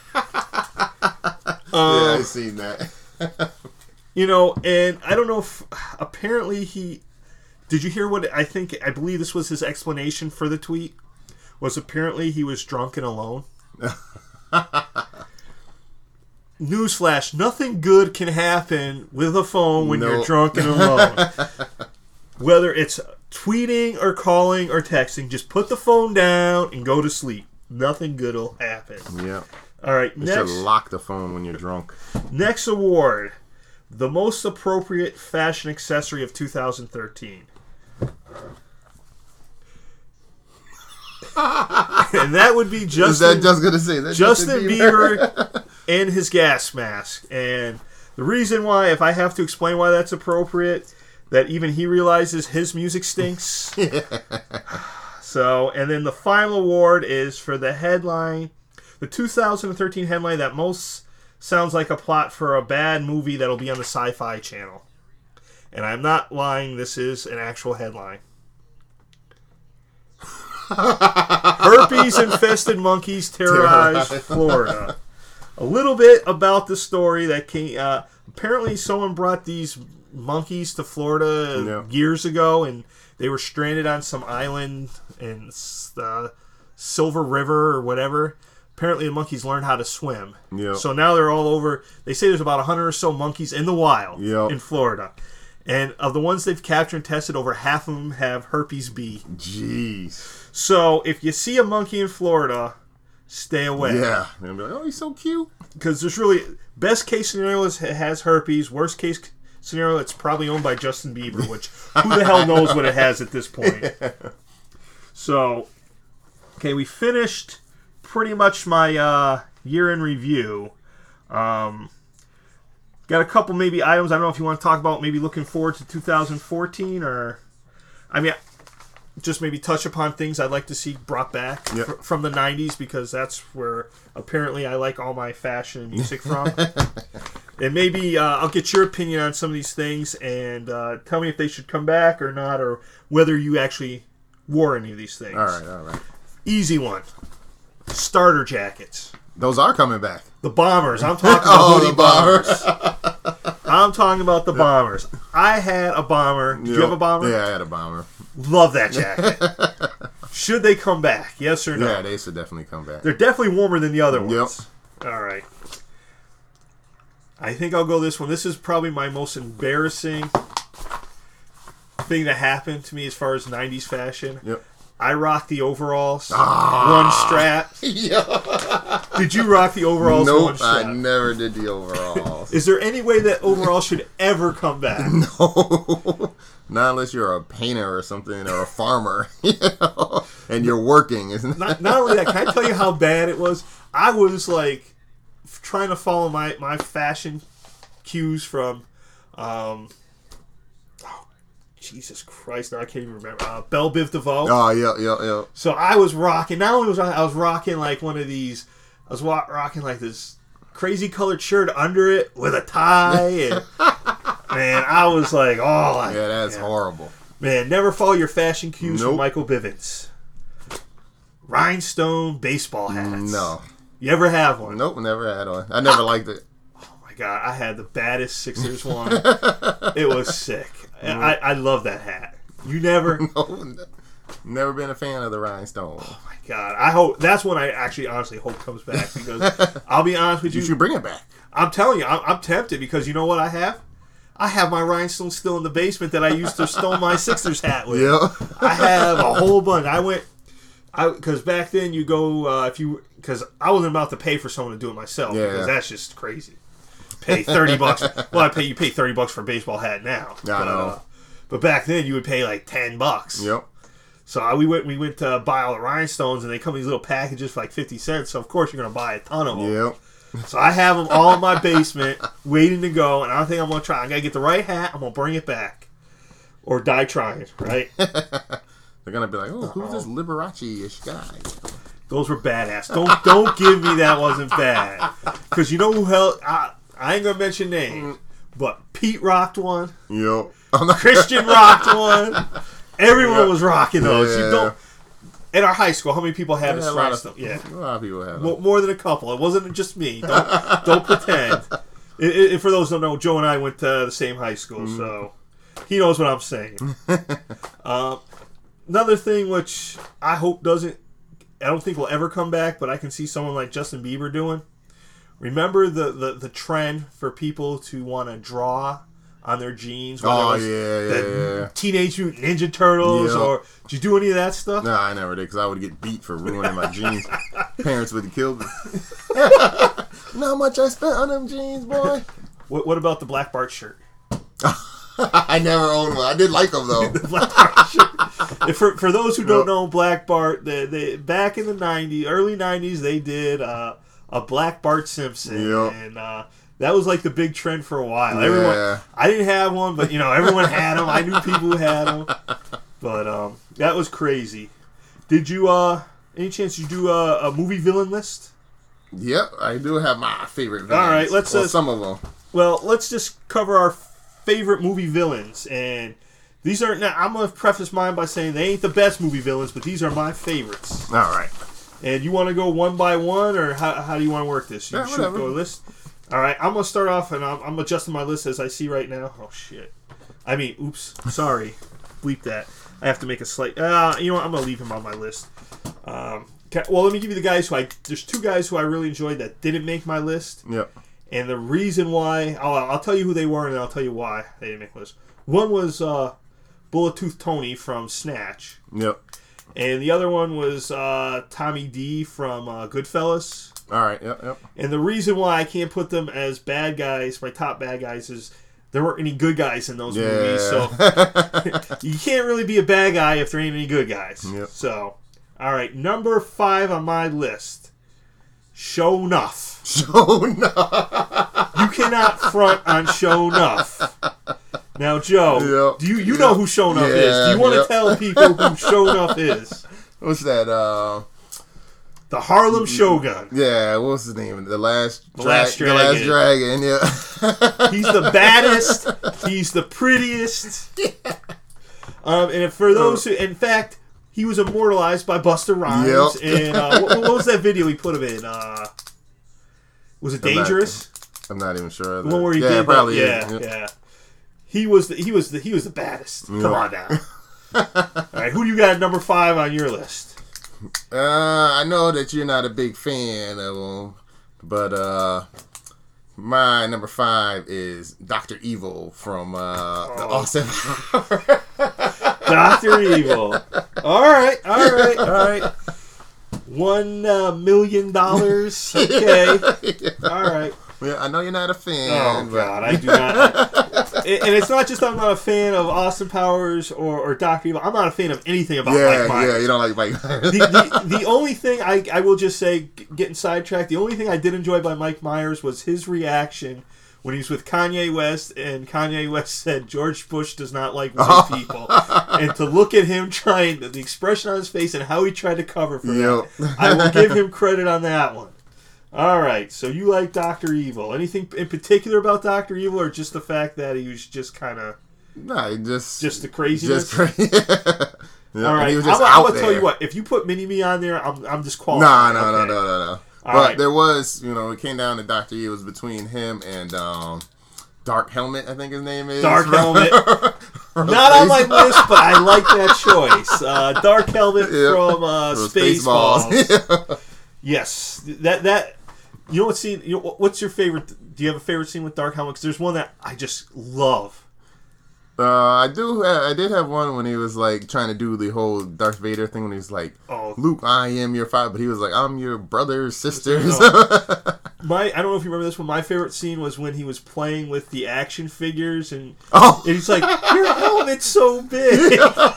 yeah, Um, I've seen that. You know, and I don't know if apparently he did you hear what I think I believe this was his explanation for the tweet was apparently he was drunk and alone. Newsflash, nothing good can happen with a phone when you're Nope. drunk and alone. Whether it's tweeting or calling or texting, just put the phone down and go to sleep. Nothing good will happen. Yeah. All right, You should next lock the phone when you're drunk. Next award, the most appropriate fashion accessory of two thousand thirteen. And that would be Is Justin, that just gonna say that? Justin Bieber and his gas mask. And the reason why, if I have to explain why that's appropriate, that even he realizes his music stinks. So, and then the final award is for the headline, the two thousand thirteen headline that most sounds like a plot for a bad movie that'll be on the Sci-Fi Channel. And I'm not lying, this is an actual headline. Herpes-infested monkeys terrorize Florida. A little bit about the story that came... Uh, apparently someone brought these monkeys to Florida Yeah. years ago, and they were stranded on some island in uh, Silver River or whatever. apparently the monkeys learned how to swim. Yep. So now they're all over. They say there's about one hundred or so monkeys in the wild Yep. in Florida. And of the ones they've captured and tested, over half of them have herpes B. Jeez. So if you see a monkey in Florida, stay away. Yeah. They're gonna be like, oh, he's so cute. Because there's really, best case scenario is it has herpes. Worst case scenario, it's probably owned by Justin Bieber, which who the hell knows what it has at this point. So, okay, we finished pretty much my uh, year in review. Um, got a couple maybe items I don't know if you want to talk about, maybe looking forward to two thousand fourteen, or, I mean, just maybe touch upon things I'd like to see brought back Yep. fr- from the nineties, because that's where apparently I like all my fashion and music from. And maybe uh, I'll get your opinion on some of these things, and uh, tell me if they should come back or not, or whether you actually wore any of these things. All right, all right. Easy one. Starter jackets. Those are coming back. The bombers. I'm talking about Oh, hoodie the bombers. bombers. I'm talking about the bombers. I had a bomber. Did you have a bomber? Yeah, I had a bomber. Love that jacket. Should they come back? Yes or no? Yeah, they should definitely come back. They're definitely warmer than the other Yep. ones. All right. I think I'll go this one. This is probably my most embarrassing thing that happened to me as far as nineties fashion. Yep. I rocked the overalls, Ah. one strap. Yeah. Did you rock the overalls, one Nope, strap? I never did the overalls. Is there any way that overalls should ever come back? No. Not unless you're a painter or something, or a farmer, you know, and you're working, isn't it? Not, not only that, can I tell you how bad it was? I was like f- trying to follow my, my fashion cues from, um, oh, Jesus Christ, now I can't even remember. Uh, Belle Biv DeVoe. Oh, yeah, yeah, yeah. So I was rocking. Not only was I, I was rocking like one of these. I was wa- rocking like this crazy colored shirt under it with a tie, and man, I was like, oh, like, Yeah, that's yeah. horrible. Man, never follow your fashion cues Nope. from Michael Bivins. Rhinestone baseball hats. No. You ever have one? Nope, never had one. I never liked it. Oh my god, I had the baddest Sixers one. It was sick. I, I love that hat. You never? No, n- never been a fan of the rhinestone. Oh my god, I hope that's one I actually honestly hope comes back, because I'll be honest with You you. should bring it back. I'm telling you, I'm, I'm tempted, because you know what I have? I have my rhinestones still in the basement that I used to stone my Sixers hat with. Yeah. I have a whole bunch. I went, I because back then you go uh, if you because I wasn't about to pay for someone to do it myself, Yeah. because that's just crazy. Pay thirty bucks. Well, I pay you pay thirty bucks for a baseball hat now. Yeah, I but, know. Uh, but back then you would pay like ten bucks. Yep. So I, we went we went to buy all the rhinestones, and they come in these little packages for like fifty cents. So of course you're gonna buy a ton of them. Yep. So I have them all in my basement, waiting to go, and I don't think I'm gonna try. I gotta get the right hat. I'm gonna bring it back, or die trying. Right? They're gonna be like, oh, who's this Liberace-ish guy? Those were badass. Don't don't give me that wasn't bad, because you know who hell I, I ain't gonna mention names, but Pete rocked one, Yep. Christian rocked one. Everyone Yeah. was rocking those. You Yeah. don't. In our high school, how many people have Yeah, this a lot rhinestone? of, Yeah. a lot of people have Mo- them. More than a couple. It wasn't just me. Don't, don't pretend. I I for those who don't know, Joe and I went to the same high school, so he knows what I'm saying. uh, another thing which I hope doesn't, I don't think will ever come back, but I can see someone like Justin Bieber doing. Remember the, the, the trend for people to want to draw on their jeans? whether Oh, it was yeah, yeah, the yeah. Teenage Mutant Ninja Turtles, Yeah. or did you do any of that stuff? No, I never did, because I would get beat for ruining my jeans. Parents would have killed me. Know how much I spent on them jeans, boy? What, what about the Black Bart shirt? I never owned one. I did like them, though. Black Bart shirt. If for, for those who don't Yep. know Black Bart, they, they, back in the nineties, early nineties, they did uh, a Black Bart Simpson. Yep. And uh, that was like the big trend for a while. Yeah. Everyone, I didn't have one, but you know, everyone had them. I knew people who had them. But um, that was crazy. Did you, uh, any chance you do a, a movie villain list? Yep, I do have my favorite villains. All right, let's, Well, uh, some of them. Well, let's just cover our favorite movie villains, and these are now. I'm gonna preface mine by saying they ain't the best movie villains, but these are my favorites. All right. And you want to go one by one, or how, how do you want to work this? You Yeah, should whatever. go list. All right, I'm gonna start off, and I'm, I'm adjusting my list as I see right now. Oh shit! I mean, oops, sorry, bleep that. I have to make a slight. Uh, you know what? I'm gonna leave him on my list. Um, Well, let me give you the guys who I. There's two guys who I really enjoyed that didn't make my list. Yep. And the reason why, I'll, I'll tell you who they were, and then I'll tell you why they didn't make my list. One was uh, Bullet Tooth Tony from Snatch. Yep. And the other one was uh, Tommy D from uh, Goodfellas. All right. Yep. Yep. And the reason why I can't put them as bad guys, my top bad guys, is there weren't any good guys in those yeah. movies. So you can't really be a bad guy if there ain't any good guys. Yep. So, all right, number five on my list, Show Nuff. Show Nuff. You cannot front on Show Nuff. Now, Joe, yep. do you you yep. know who Show Nuff yeah, is? Do you want to yep. tell people who Show Nuff is? What's that? Uh, the Harlem Shogun. Yeah, what's his name? The last, the dra- last dragon. The last dragon. Yeah. He's the baddest. He's the prettiest. Yeah. Um, and for those who, in fact, he was immortalized by Busta Rhymes. Yep. And uh, what, what was that video he put him in? Uh, was it Dangerous? I'm not, I'm not even sure. The one where he yeah, did probably that, is. yeah, Yep. yeah. He was the he was the he was the baddest. Yep. Come on now. All right, who do you got at number five on your list? Uh, I know that you're not a big fan of him, but uh, my number five is Doctor Evil from uh, oh. the Austin Powers. Doctor Evil. All right, all right, all right. One uh, million dollars. Okay. yeah. All right. Yeah, I know you're not a fan. Oh but... God, I do not. And it's not just I'm not a fan of Austin Powers or, or Doctor Evil. I'm not a fan of anything about yeah, Mike Myers. Yeah, you don't like Mike Myers. the, the, the only thing I, I will just say, getting sidetracked, the only thing I did enjoy by Mike Myers was his reaction when he was with Kanye West, and Kanye West said George Bush does not like white people. And to look at him trying, the expression on his face and how he tried to cover for yep. that, I will give him credit on that one. All right, so you like Doctor Evil. Anything in particular about Doctor Evil, or just the fact that he was just kind of... No, just... Just the craziness? Just crazy. yeah, all right, he was just I'm, I'm going out to tell you there. what. If you put Mini-Me on there, I'm, I'm No, disqualified. no, okay. no, no, no, no. All but right. there was, you know, it came down to Doctor Evil. It was between him and um, Dark Helmet, I think his name is. Dark Helmet. Not on my list, but I like that choice. Uh, Dark Helmet yeah. from uh, Spaceballs. Spaceballs. Yes, that that. You know what scene? You know, what's your favorite? Do you have a favorite scene with Dark Helmet? Because there's one that I just love. Uh, I do. Have, I did have one when he was like trying to do the whole Darth Vader thing. When he was like, "Oh, Luke, I am your father," but he was like, "I'm your brother, sisters." No. My, I don't know if you remember this one. My favorite scene was when he was playing with the action figures, and, oh. and he's like, "Your helmet's so big."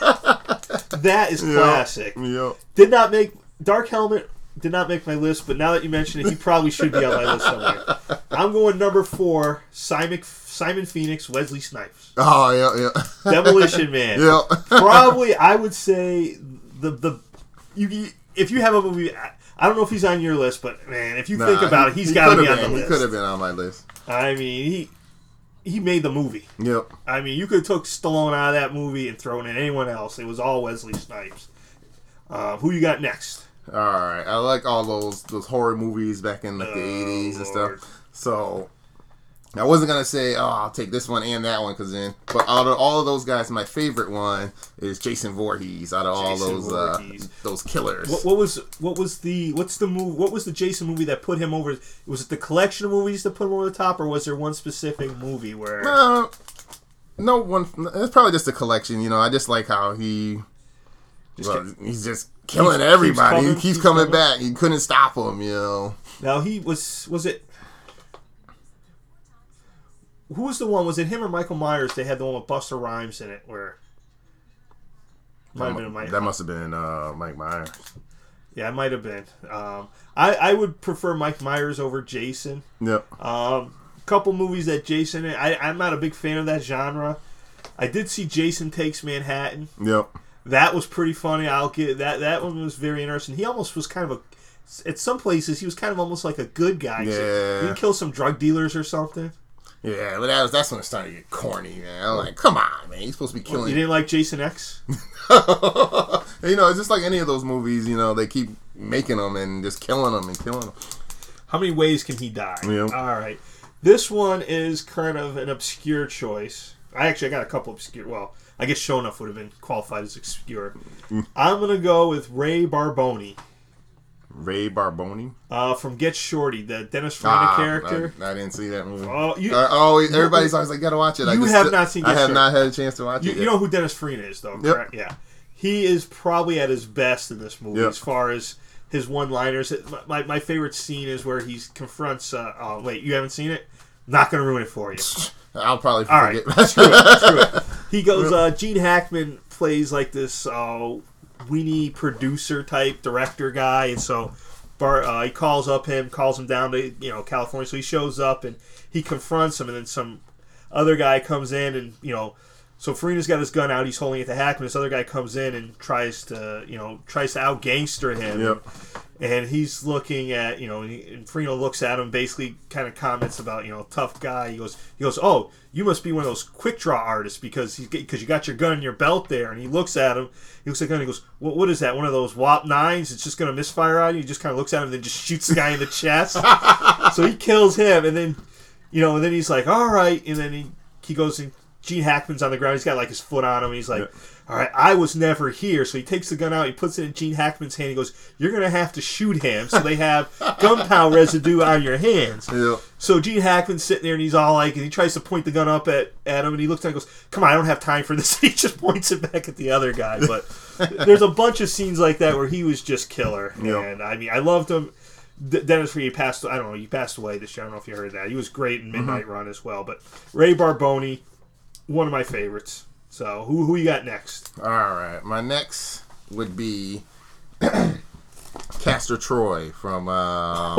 That is classic. Yep. Yep. Did not make Dark Helmet. Did not make my list, but now that you mention it, he probably should be on my list somewhere. I'm going number four, Simon, Simon Phoenix, Wesley Snipes. Oh, yeah, yeah. Demolition Man. Yeah. Probably, I would say, the the you if you have a movie, I don't know if he's on your list, but, man, if you nah, think about he, it, he's he got to be on been. the He list. could have been on my list. I mean, he he made the movie. Yep. I mean, you could have took Stallone out of that movie and thrown in anyone else. It was all Wesley Snipes. Uh, who you got next? All right, I like all those those horror movies back in like the Oh, eighties and Lord. stuff. So I wasn't gonna say, oh, I'll take this one and that one, because then, but out of all of those guys, my favorite one is Jason Voorhees. Out of all Jason those uh, Voorhees. those killers. What, what was what was the what's the movie? What was the Jason movie that put him over? Was it the collection of movies that put him over the top, or was there one specific movie where? Uh, no one. It's probably just a collection. You know, I just like how he. Just well, kept- he's just killing keeps- everybody. keeps coming, he keeps, keeps coming coming. back. You couldn't stop him. You know. Now he was was it? Who was the one? Was it him or Michael Myers? They had the one with Busta Rhymes in it, where. Might have been Mike. That must have been uh, Mike Myers. Yeah, it might have been. Um, I I would prefer Mike Myers over Jason. Yep. Um, couple movies that Jason. I I'm not a big fan of that genre. I did see Jason Takes Manhattan. Yep. That was pretty funny. I'll get that. That one was very interesting. He almost was kind of a. At some places, he was kind of almost like a good guy. Yeah. He kill some drug dealers or something. Yeah, but that was, that's when it started to get corny, man. I'm like, come on, man. He's supposed to be killing. You didn't like Jason X? You know, it's just like any of those movies. You know, they keep making them and just killing them and killing them. How many ways can he die? Yeah. All right. This one is kind of an obscure choice. I actually I got a couple obscure. Well, I guess Shonuff would have been qualified as obscure. Mm. I'm gonna go with Ray Barboni. Ray Barboni. Uh, from Get Shorty, the Dennis Farina ah, character. I, I didn't see that movie. Oh, you, uh, always, everybody's always like, gotta watch it. You I just have still, not seen Get I have Shorty. not had a chance to watch you, it yet. You know who Dennis Farina is, though, Yep. correct? Yeah. He is probably at his best in this movie Yep. as far as his one-liners. My, my favorite scene is where he confronts... Uh, oh, wait, you haven't seen it? Not going to ruin it for you. I'll probably All forget. right, screw it, screw it. He goes, uh, Gene Hackman plays like this uh, weenie producer type director guy, and so Bar, uh, he calls up him, calls him down to you know California. So he shows up and he confronts him, and then some other guy comes in, and you know, so Farina's got his gun out, he's holding it to Hackman. This other guy comes in and tries to you know tries to out gangster him. Yep. And he's looking at, you know, and, he, and Farina looks at him, basically kind of comments about, you know, tough guy. He goes, he goes, oh, you must be one of those quick draw artists because he, because you got your gun in your belt there. And he looks at him, he looks at the gun, and he goes, what, what is that? One of those W A P nines? It's just going to misfire on you. He just kind of looks at him and then just shoots the guy in the chest. So he kills him, and then, you know, and then he's like, all right, and then he he goes and Gene Hackman's on the ground. He's got like his foot on him. And he's like, yeah. all right, I was never here. So he takes the gun out. He puts it in Gene Hackman's hand. He goes, you're going to have to shoot him. So they have gunpowder residue on your hands. Yeah. So Gene Hackman's sitting there and he's all like, and he tries to point the gun up at, at him. And he looks at him and goes, come on, I don't have time for this. He just points it back at the other guy. But there's a bunch of scenes like that where he was just killer. Yeah. And I mean, I loved him. D- Dennis Farina passed, I don't know, he passed away this year. I don't know if you heard that. He was great in Midnight mm-hmm. Run as well. But Ray Barboni, one of my favorites. So, who who you got next? All right. My next would be Castor Troy from... Uh...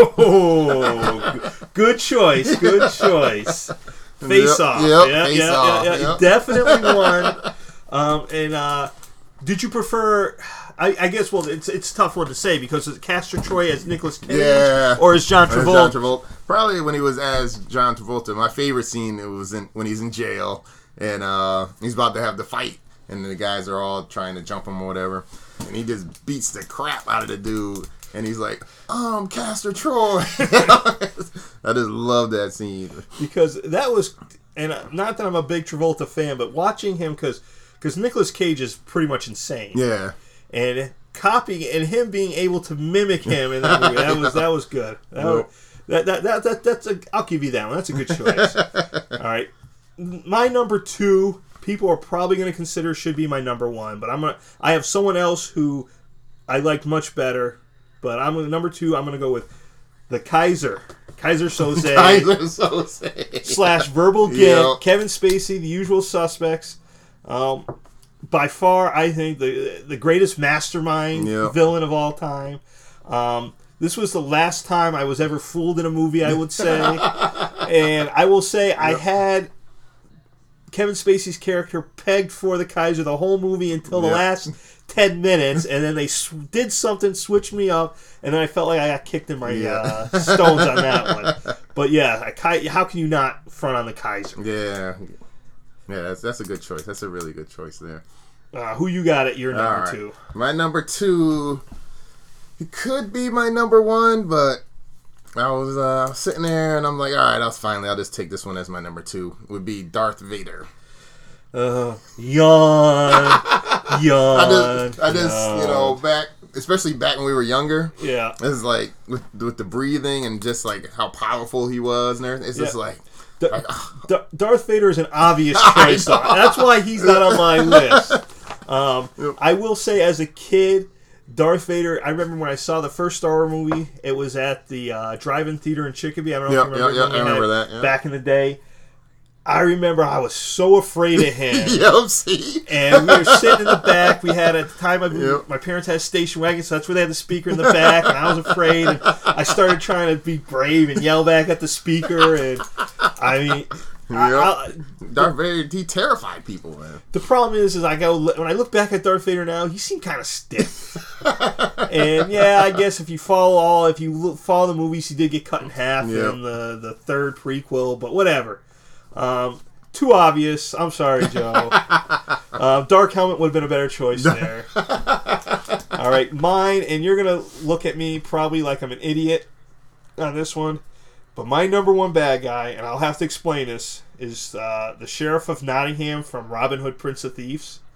Oh, good choice. Good choice. Face yep, Off. Yep, yeah, face yeah, off, yeah, yeah. Yep. Definitely one. Um, and uh, did you prefer... I, I guess, well, it's it's a tough one to say because is it Castor Troy as Nicolas Cage yeah. or as John Travolta? John Travolta? Probably when he was as John Travolta. My favorite scene it was in when he's in jail and uh, he's about to have the fight and the guys are all trying to jump him or whatever. And he just beats the crap out of the dude. And he's like, um, Castor Troy. I just love that scene. Because that was, and not that I'm a big Travolta fan, but watching him, because because Nicolas Cage is pretty much insane. Yeah. And copying and him being able to mimic him in that movie, that was that was good. That, was, that, that, that, that that's a I'll give you that one. That's a good choice. All right, my number two, people are probably going to consider should be my number one, but I'm gonna I have someone else who I liked much better, but I'm gonna number two. I'm gonna go with the Kaiser, Kaiser Soze, Kaiser Soze slash Verbal Git, yep. Kevin Spacey, The Usual Suspects. Um, By far, I think the the greatest mastermind yep. villain of all time. Um, this was the last time I was ever fooled in a movie, I would say. And I will say yep. I had Kevin Spacey's character pegged for the Kaiser the whole movie until the yep. last ten minutes, and then they sw- did something, switched me up, and then I felt like I got kicked in my yeah. uh, stones on that one. But yeah, a, how can you not front on the Kaiser? Yeah. Yeah, that's that's a good choice. That's a really good choice there. Uh, who you got at your number right. two? My number two, he could be my number one, but I was uh, sitting there and I'm like, all right, I'll finally, I'll just take this one as my number two. It would be Darth Vader. Uh, yawn, yawn. I just, I just yawn. you know, back, especially back when we were younger. Yeah. It's like with with the breathing and just like how powerful he was and everything. It's yeah. just like. D- D- Darth Vader is an obvious choice. That's why he's not on my list. Um, yep. I will say, as a kid, Darth Vader. I remember when I saw the first Star Wars movie. It was at the uh, drive-in theater in Chicopee. I don't know yep, if you remember. Yep, yep, I remember that. Yep. Back in the day, I remember I was so afraid of him. Yep, see? And we were sitting in the back. We had at the time my, yep. my parents had a station wagon, so that's where they had the speaker in the back. And I was afraid. And I started trying to be brave and yell back at the speaker. And I mean. Yep. I, I, Darth Vader, he terrified people, man. The problem is, is I go when I look back at Darth Vader now, he seemed kind of stiff. And yeah, I guess if you follow all, if you look, follow the movies, he did get cut in half yep. in the the third prequel, but whatever. Um, too obvious. I'm sorry, Joe. uh, Dark Helmet would have been a better choice there. All right, mine, and you're gonna look at me probably like I'm an idiot on this one. But my number one bad guy, and I'll have to explain this, is uh, the Sheriff of Nottingham from Robin Hood, Prince of Thieves.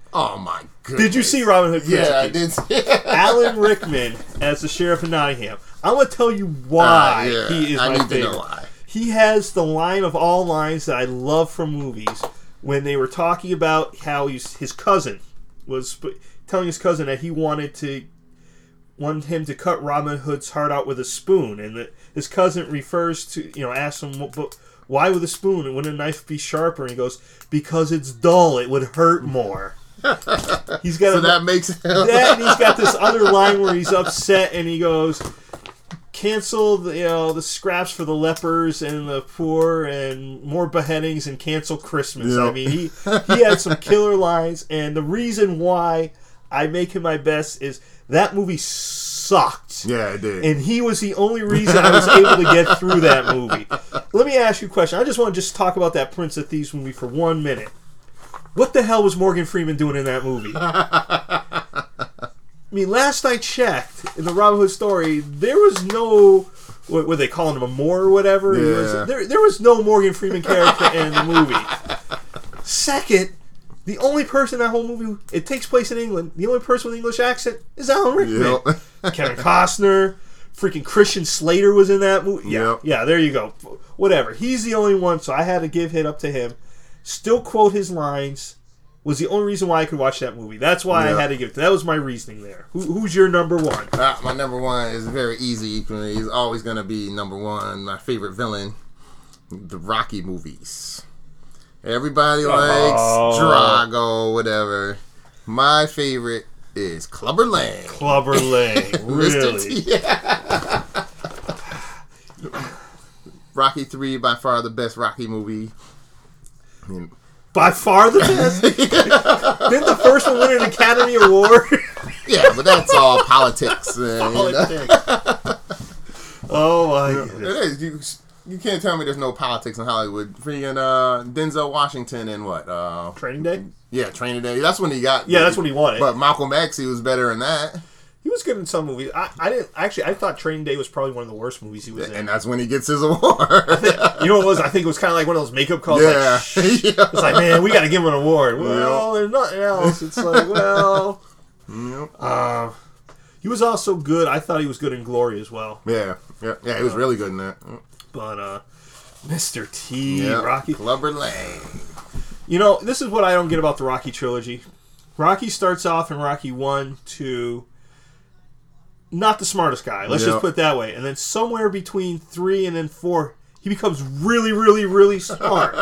Oh my goodness. Did you see Robin Hood? Yeah, I did. See Alan Rickman as the sheriff of Nottingham. I'm gonna tell you why uh, yeah. he is I my need favorite. to know why. He has the line of all lines that I love from movies when they were talking about how he's, his cousin was sp- telling his cousin that he wanted to wanted him to cut Robin Hood's heart out with a spoon, and that his cousin refers to you know asks him but why with a spoon and wouldn't a knife be sharper, and he goes because it's dull, it would hurt more. He's got so a, that makes that, and he's got this other line where he's upset and he goes, cancel the, you know the scraps for the lepers and the poor and more beheadings and cancel Christmas. Yep. I mean, he he had some killer lines, and the reason why I make him my best is that movie sucked. Yeah, it did. And he was the only reason I was able to get through that movie. Let me ask you a question. I just want to just talk about that Prince of Thieves movie for one minute. What the hell was Morgan Freeman doing in that movie? I mean, last I checked, in the Robin Hood story, there was no... What were they calling him, a Moor or whatever? Yeah. It was, there, there was no Morgan Freeman character in the movie. Second, the only person in that whole movie... It takes place in England. The only person with an English accent is Alan Rickman. Yep. Kevin Costner... Freaking Christian Slater was in that movie. Yeah, Yep. yeah, there you go. Whatever. He's the only one, so I had to give it up to him. Still quote his lines. Was the only reason why I could watch that movie. That's why Yep. I had to give it. That was my reasoning there. Who, who's your number one? Uh, my number one is very easy. He's always going to be number one. My favorite villain, the Rocky movies. Everybody likes Oh. Drago, whatever. My favorite is Clubber Lang. Clubber Lang. Really? Mister T. Yeah. Rocky three, by far the best Rocky movie. I mean, By far the best. Didn't the first one win an Academy Award? yeah, but that's all politics. Man, you know? Politics. Oh my It goodness. is. You, you can't tell me there's no politics in Hollywood. Freaking uh, Denzel Washington and what? Uh, Training Day? yeah, Training Day. That's when he got. Yeah, that's what he wanted. But Malcolm X, he was better than that. He was good in some movies. I, I didn't actually. I thought Training Day was probably one of the worst movies he was in. And that's when he gets his award. You know what it was? I think it was kind of like one of those makeup calls. Yeah. Like, shh. It's like, man, we got to give him an award. Well, there's nothing else. It's like, well, Yep. uh, he was also good. I thought he was good in Glory as well. Yeah, yeah, yeah. He was really good in that. But uh, Mister T, Yeah, Rocky. Clubber Lang. You know, this is what I don't get about the Rocky trilogy. Rocky starts off in Rocky one, two. Not the smartest guy. Let's Yep. just put it that way. And then somewhere between three and then four, he becomes really, really, really smart.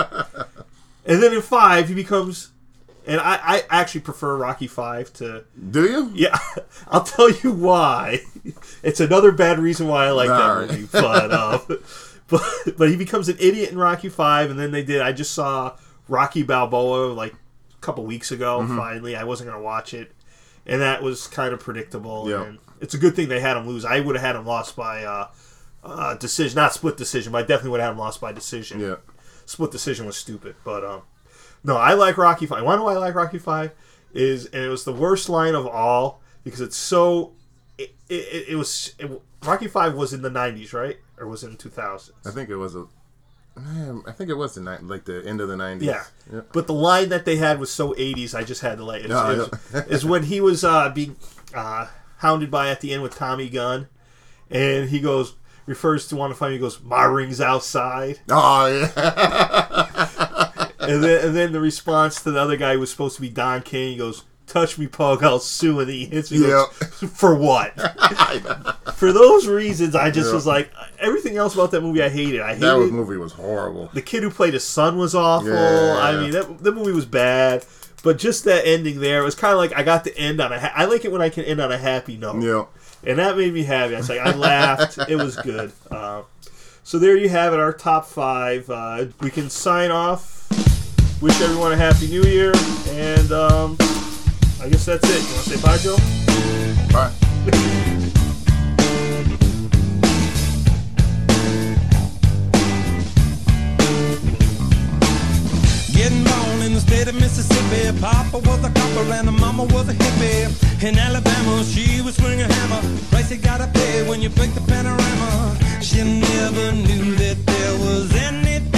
And then in five, he becomes... And I, I actually prefer Rocky five to... Do you? Yeah, I'll tell you why. It's another bad reason why I like that Alright. movie. But, uh, but, but he becomes an idiot in Rocky five, and then they did... I just saw Rocky Balboa like a couple weeks ago, Mm-hmm. finally. I wasn't going to watch it. And that was kind of predictable. Yep. And it's a good thing they had him lose. I would have had him lost by uh, uh, decision. Not split decision, but I definitely would have had him lost by decision. Yeah. Split decision was stupid. But, um, no, I like Rocky five. Why do I like Rocky five? Is, and it was the worst line of all, because it's so... It, it, it was... It, Rocky five was in the nineties, right? Or was it in two thousands? I think it was a. Man, I think it was the ni- like the end of the nineties. Yeah. Yeah. But the line that they had was so eighties, I just had to like it. Oh, Is yeah. is when he was uh, being uh, hounded by at the end with Tommy Gunn, and he goes, refers to one of them, he goes, "My ring's outside." Oh yeah. And then, and then the response to the other guy was supposed to be Don King. He goes, "Touch me, pug, I'll sue." And he hits me. He goes, for what? For those reasons, I just Yeah. was like, everything else about that movie I hated. I hated That was, movie was horrible. the kid who played his son was awful. Yeah. I mean, that, that movie was bad. But just that ending there, it was kind of like I got to end on a... Ha- I like it when I can end on a happy note. Yeah. And that made me happy. I was like, I laughed. It was good. Uh, so there you have it, our top five. Uh, we can sign off. Wish everyone a happy new year. And um, I guess that's it. You want to say bye, Joe? Bye. Getting born in the state of Mississippi. Papa was a copper and the mama was a hippie. In Alabama, she was swinging a hammer. Price you gotta pay when you break the panorama. She never knew that there was anything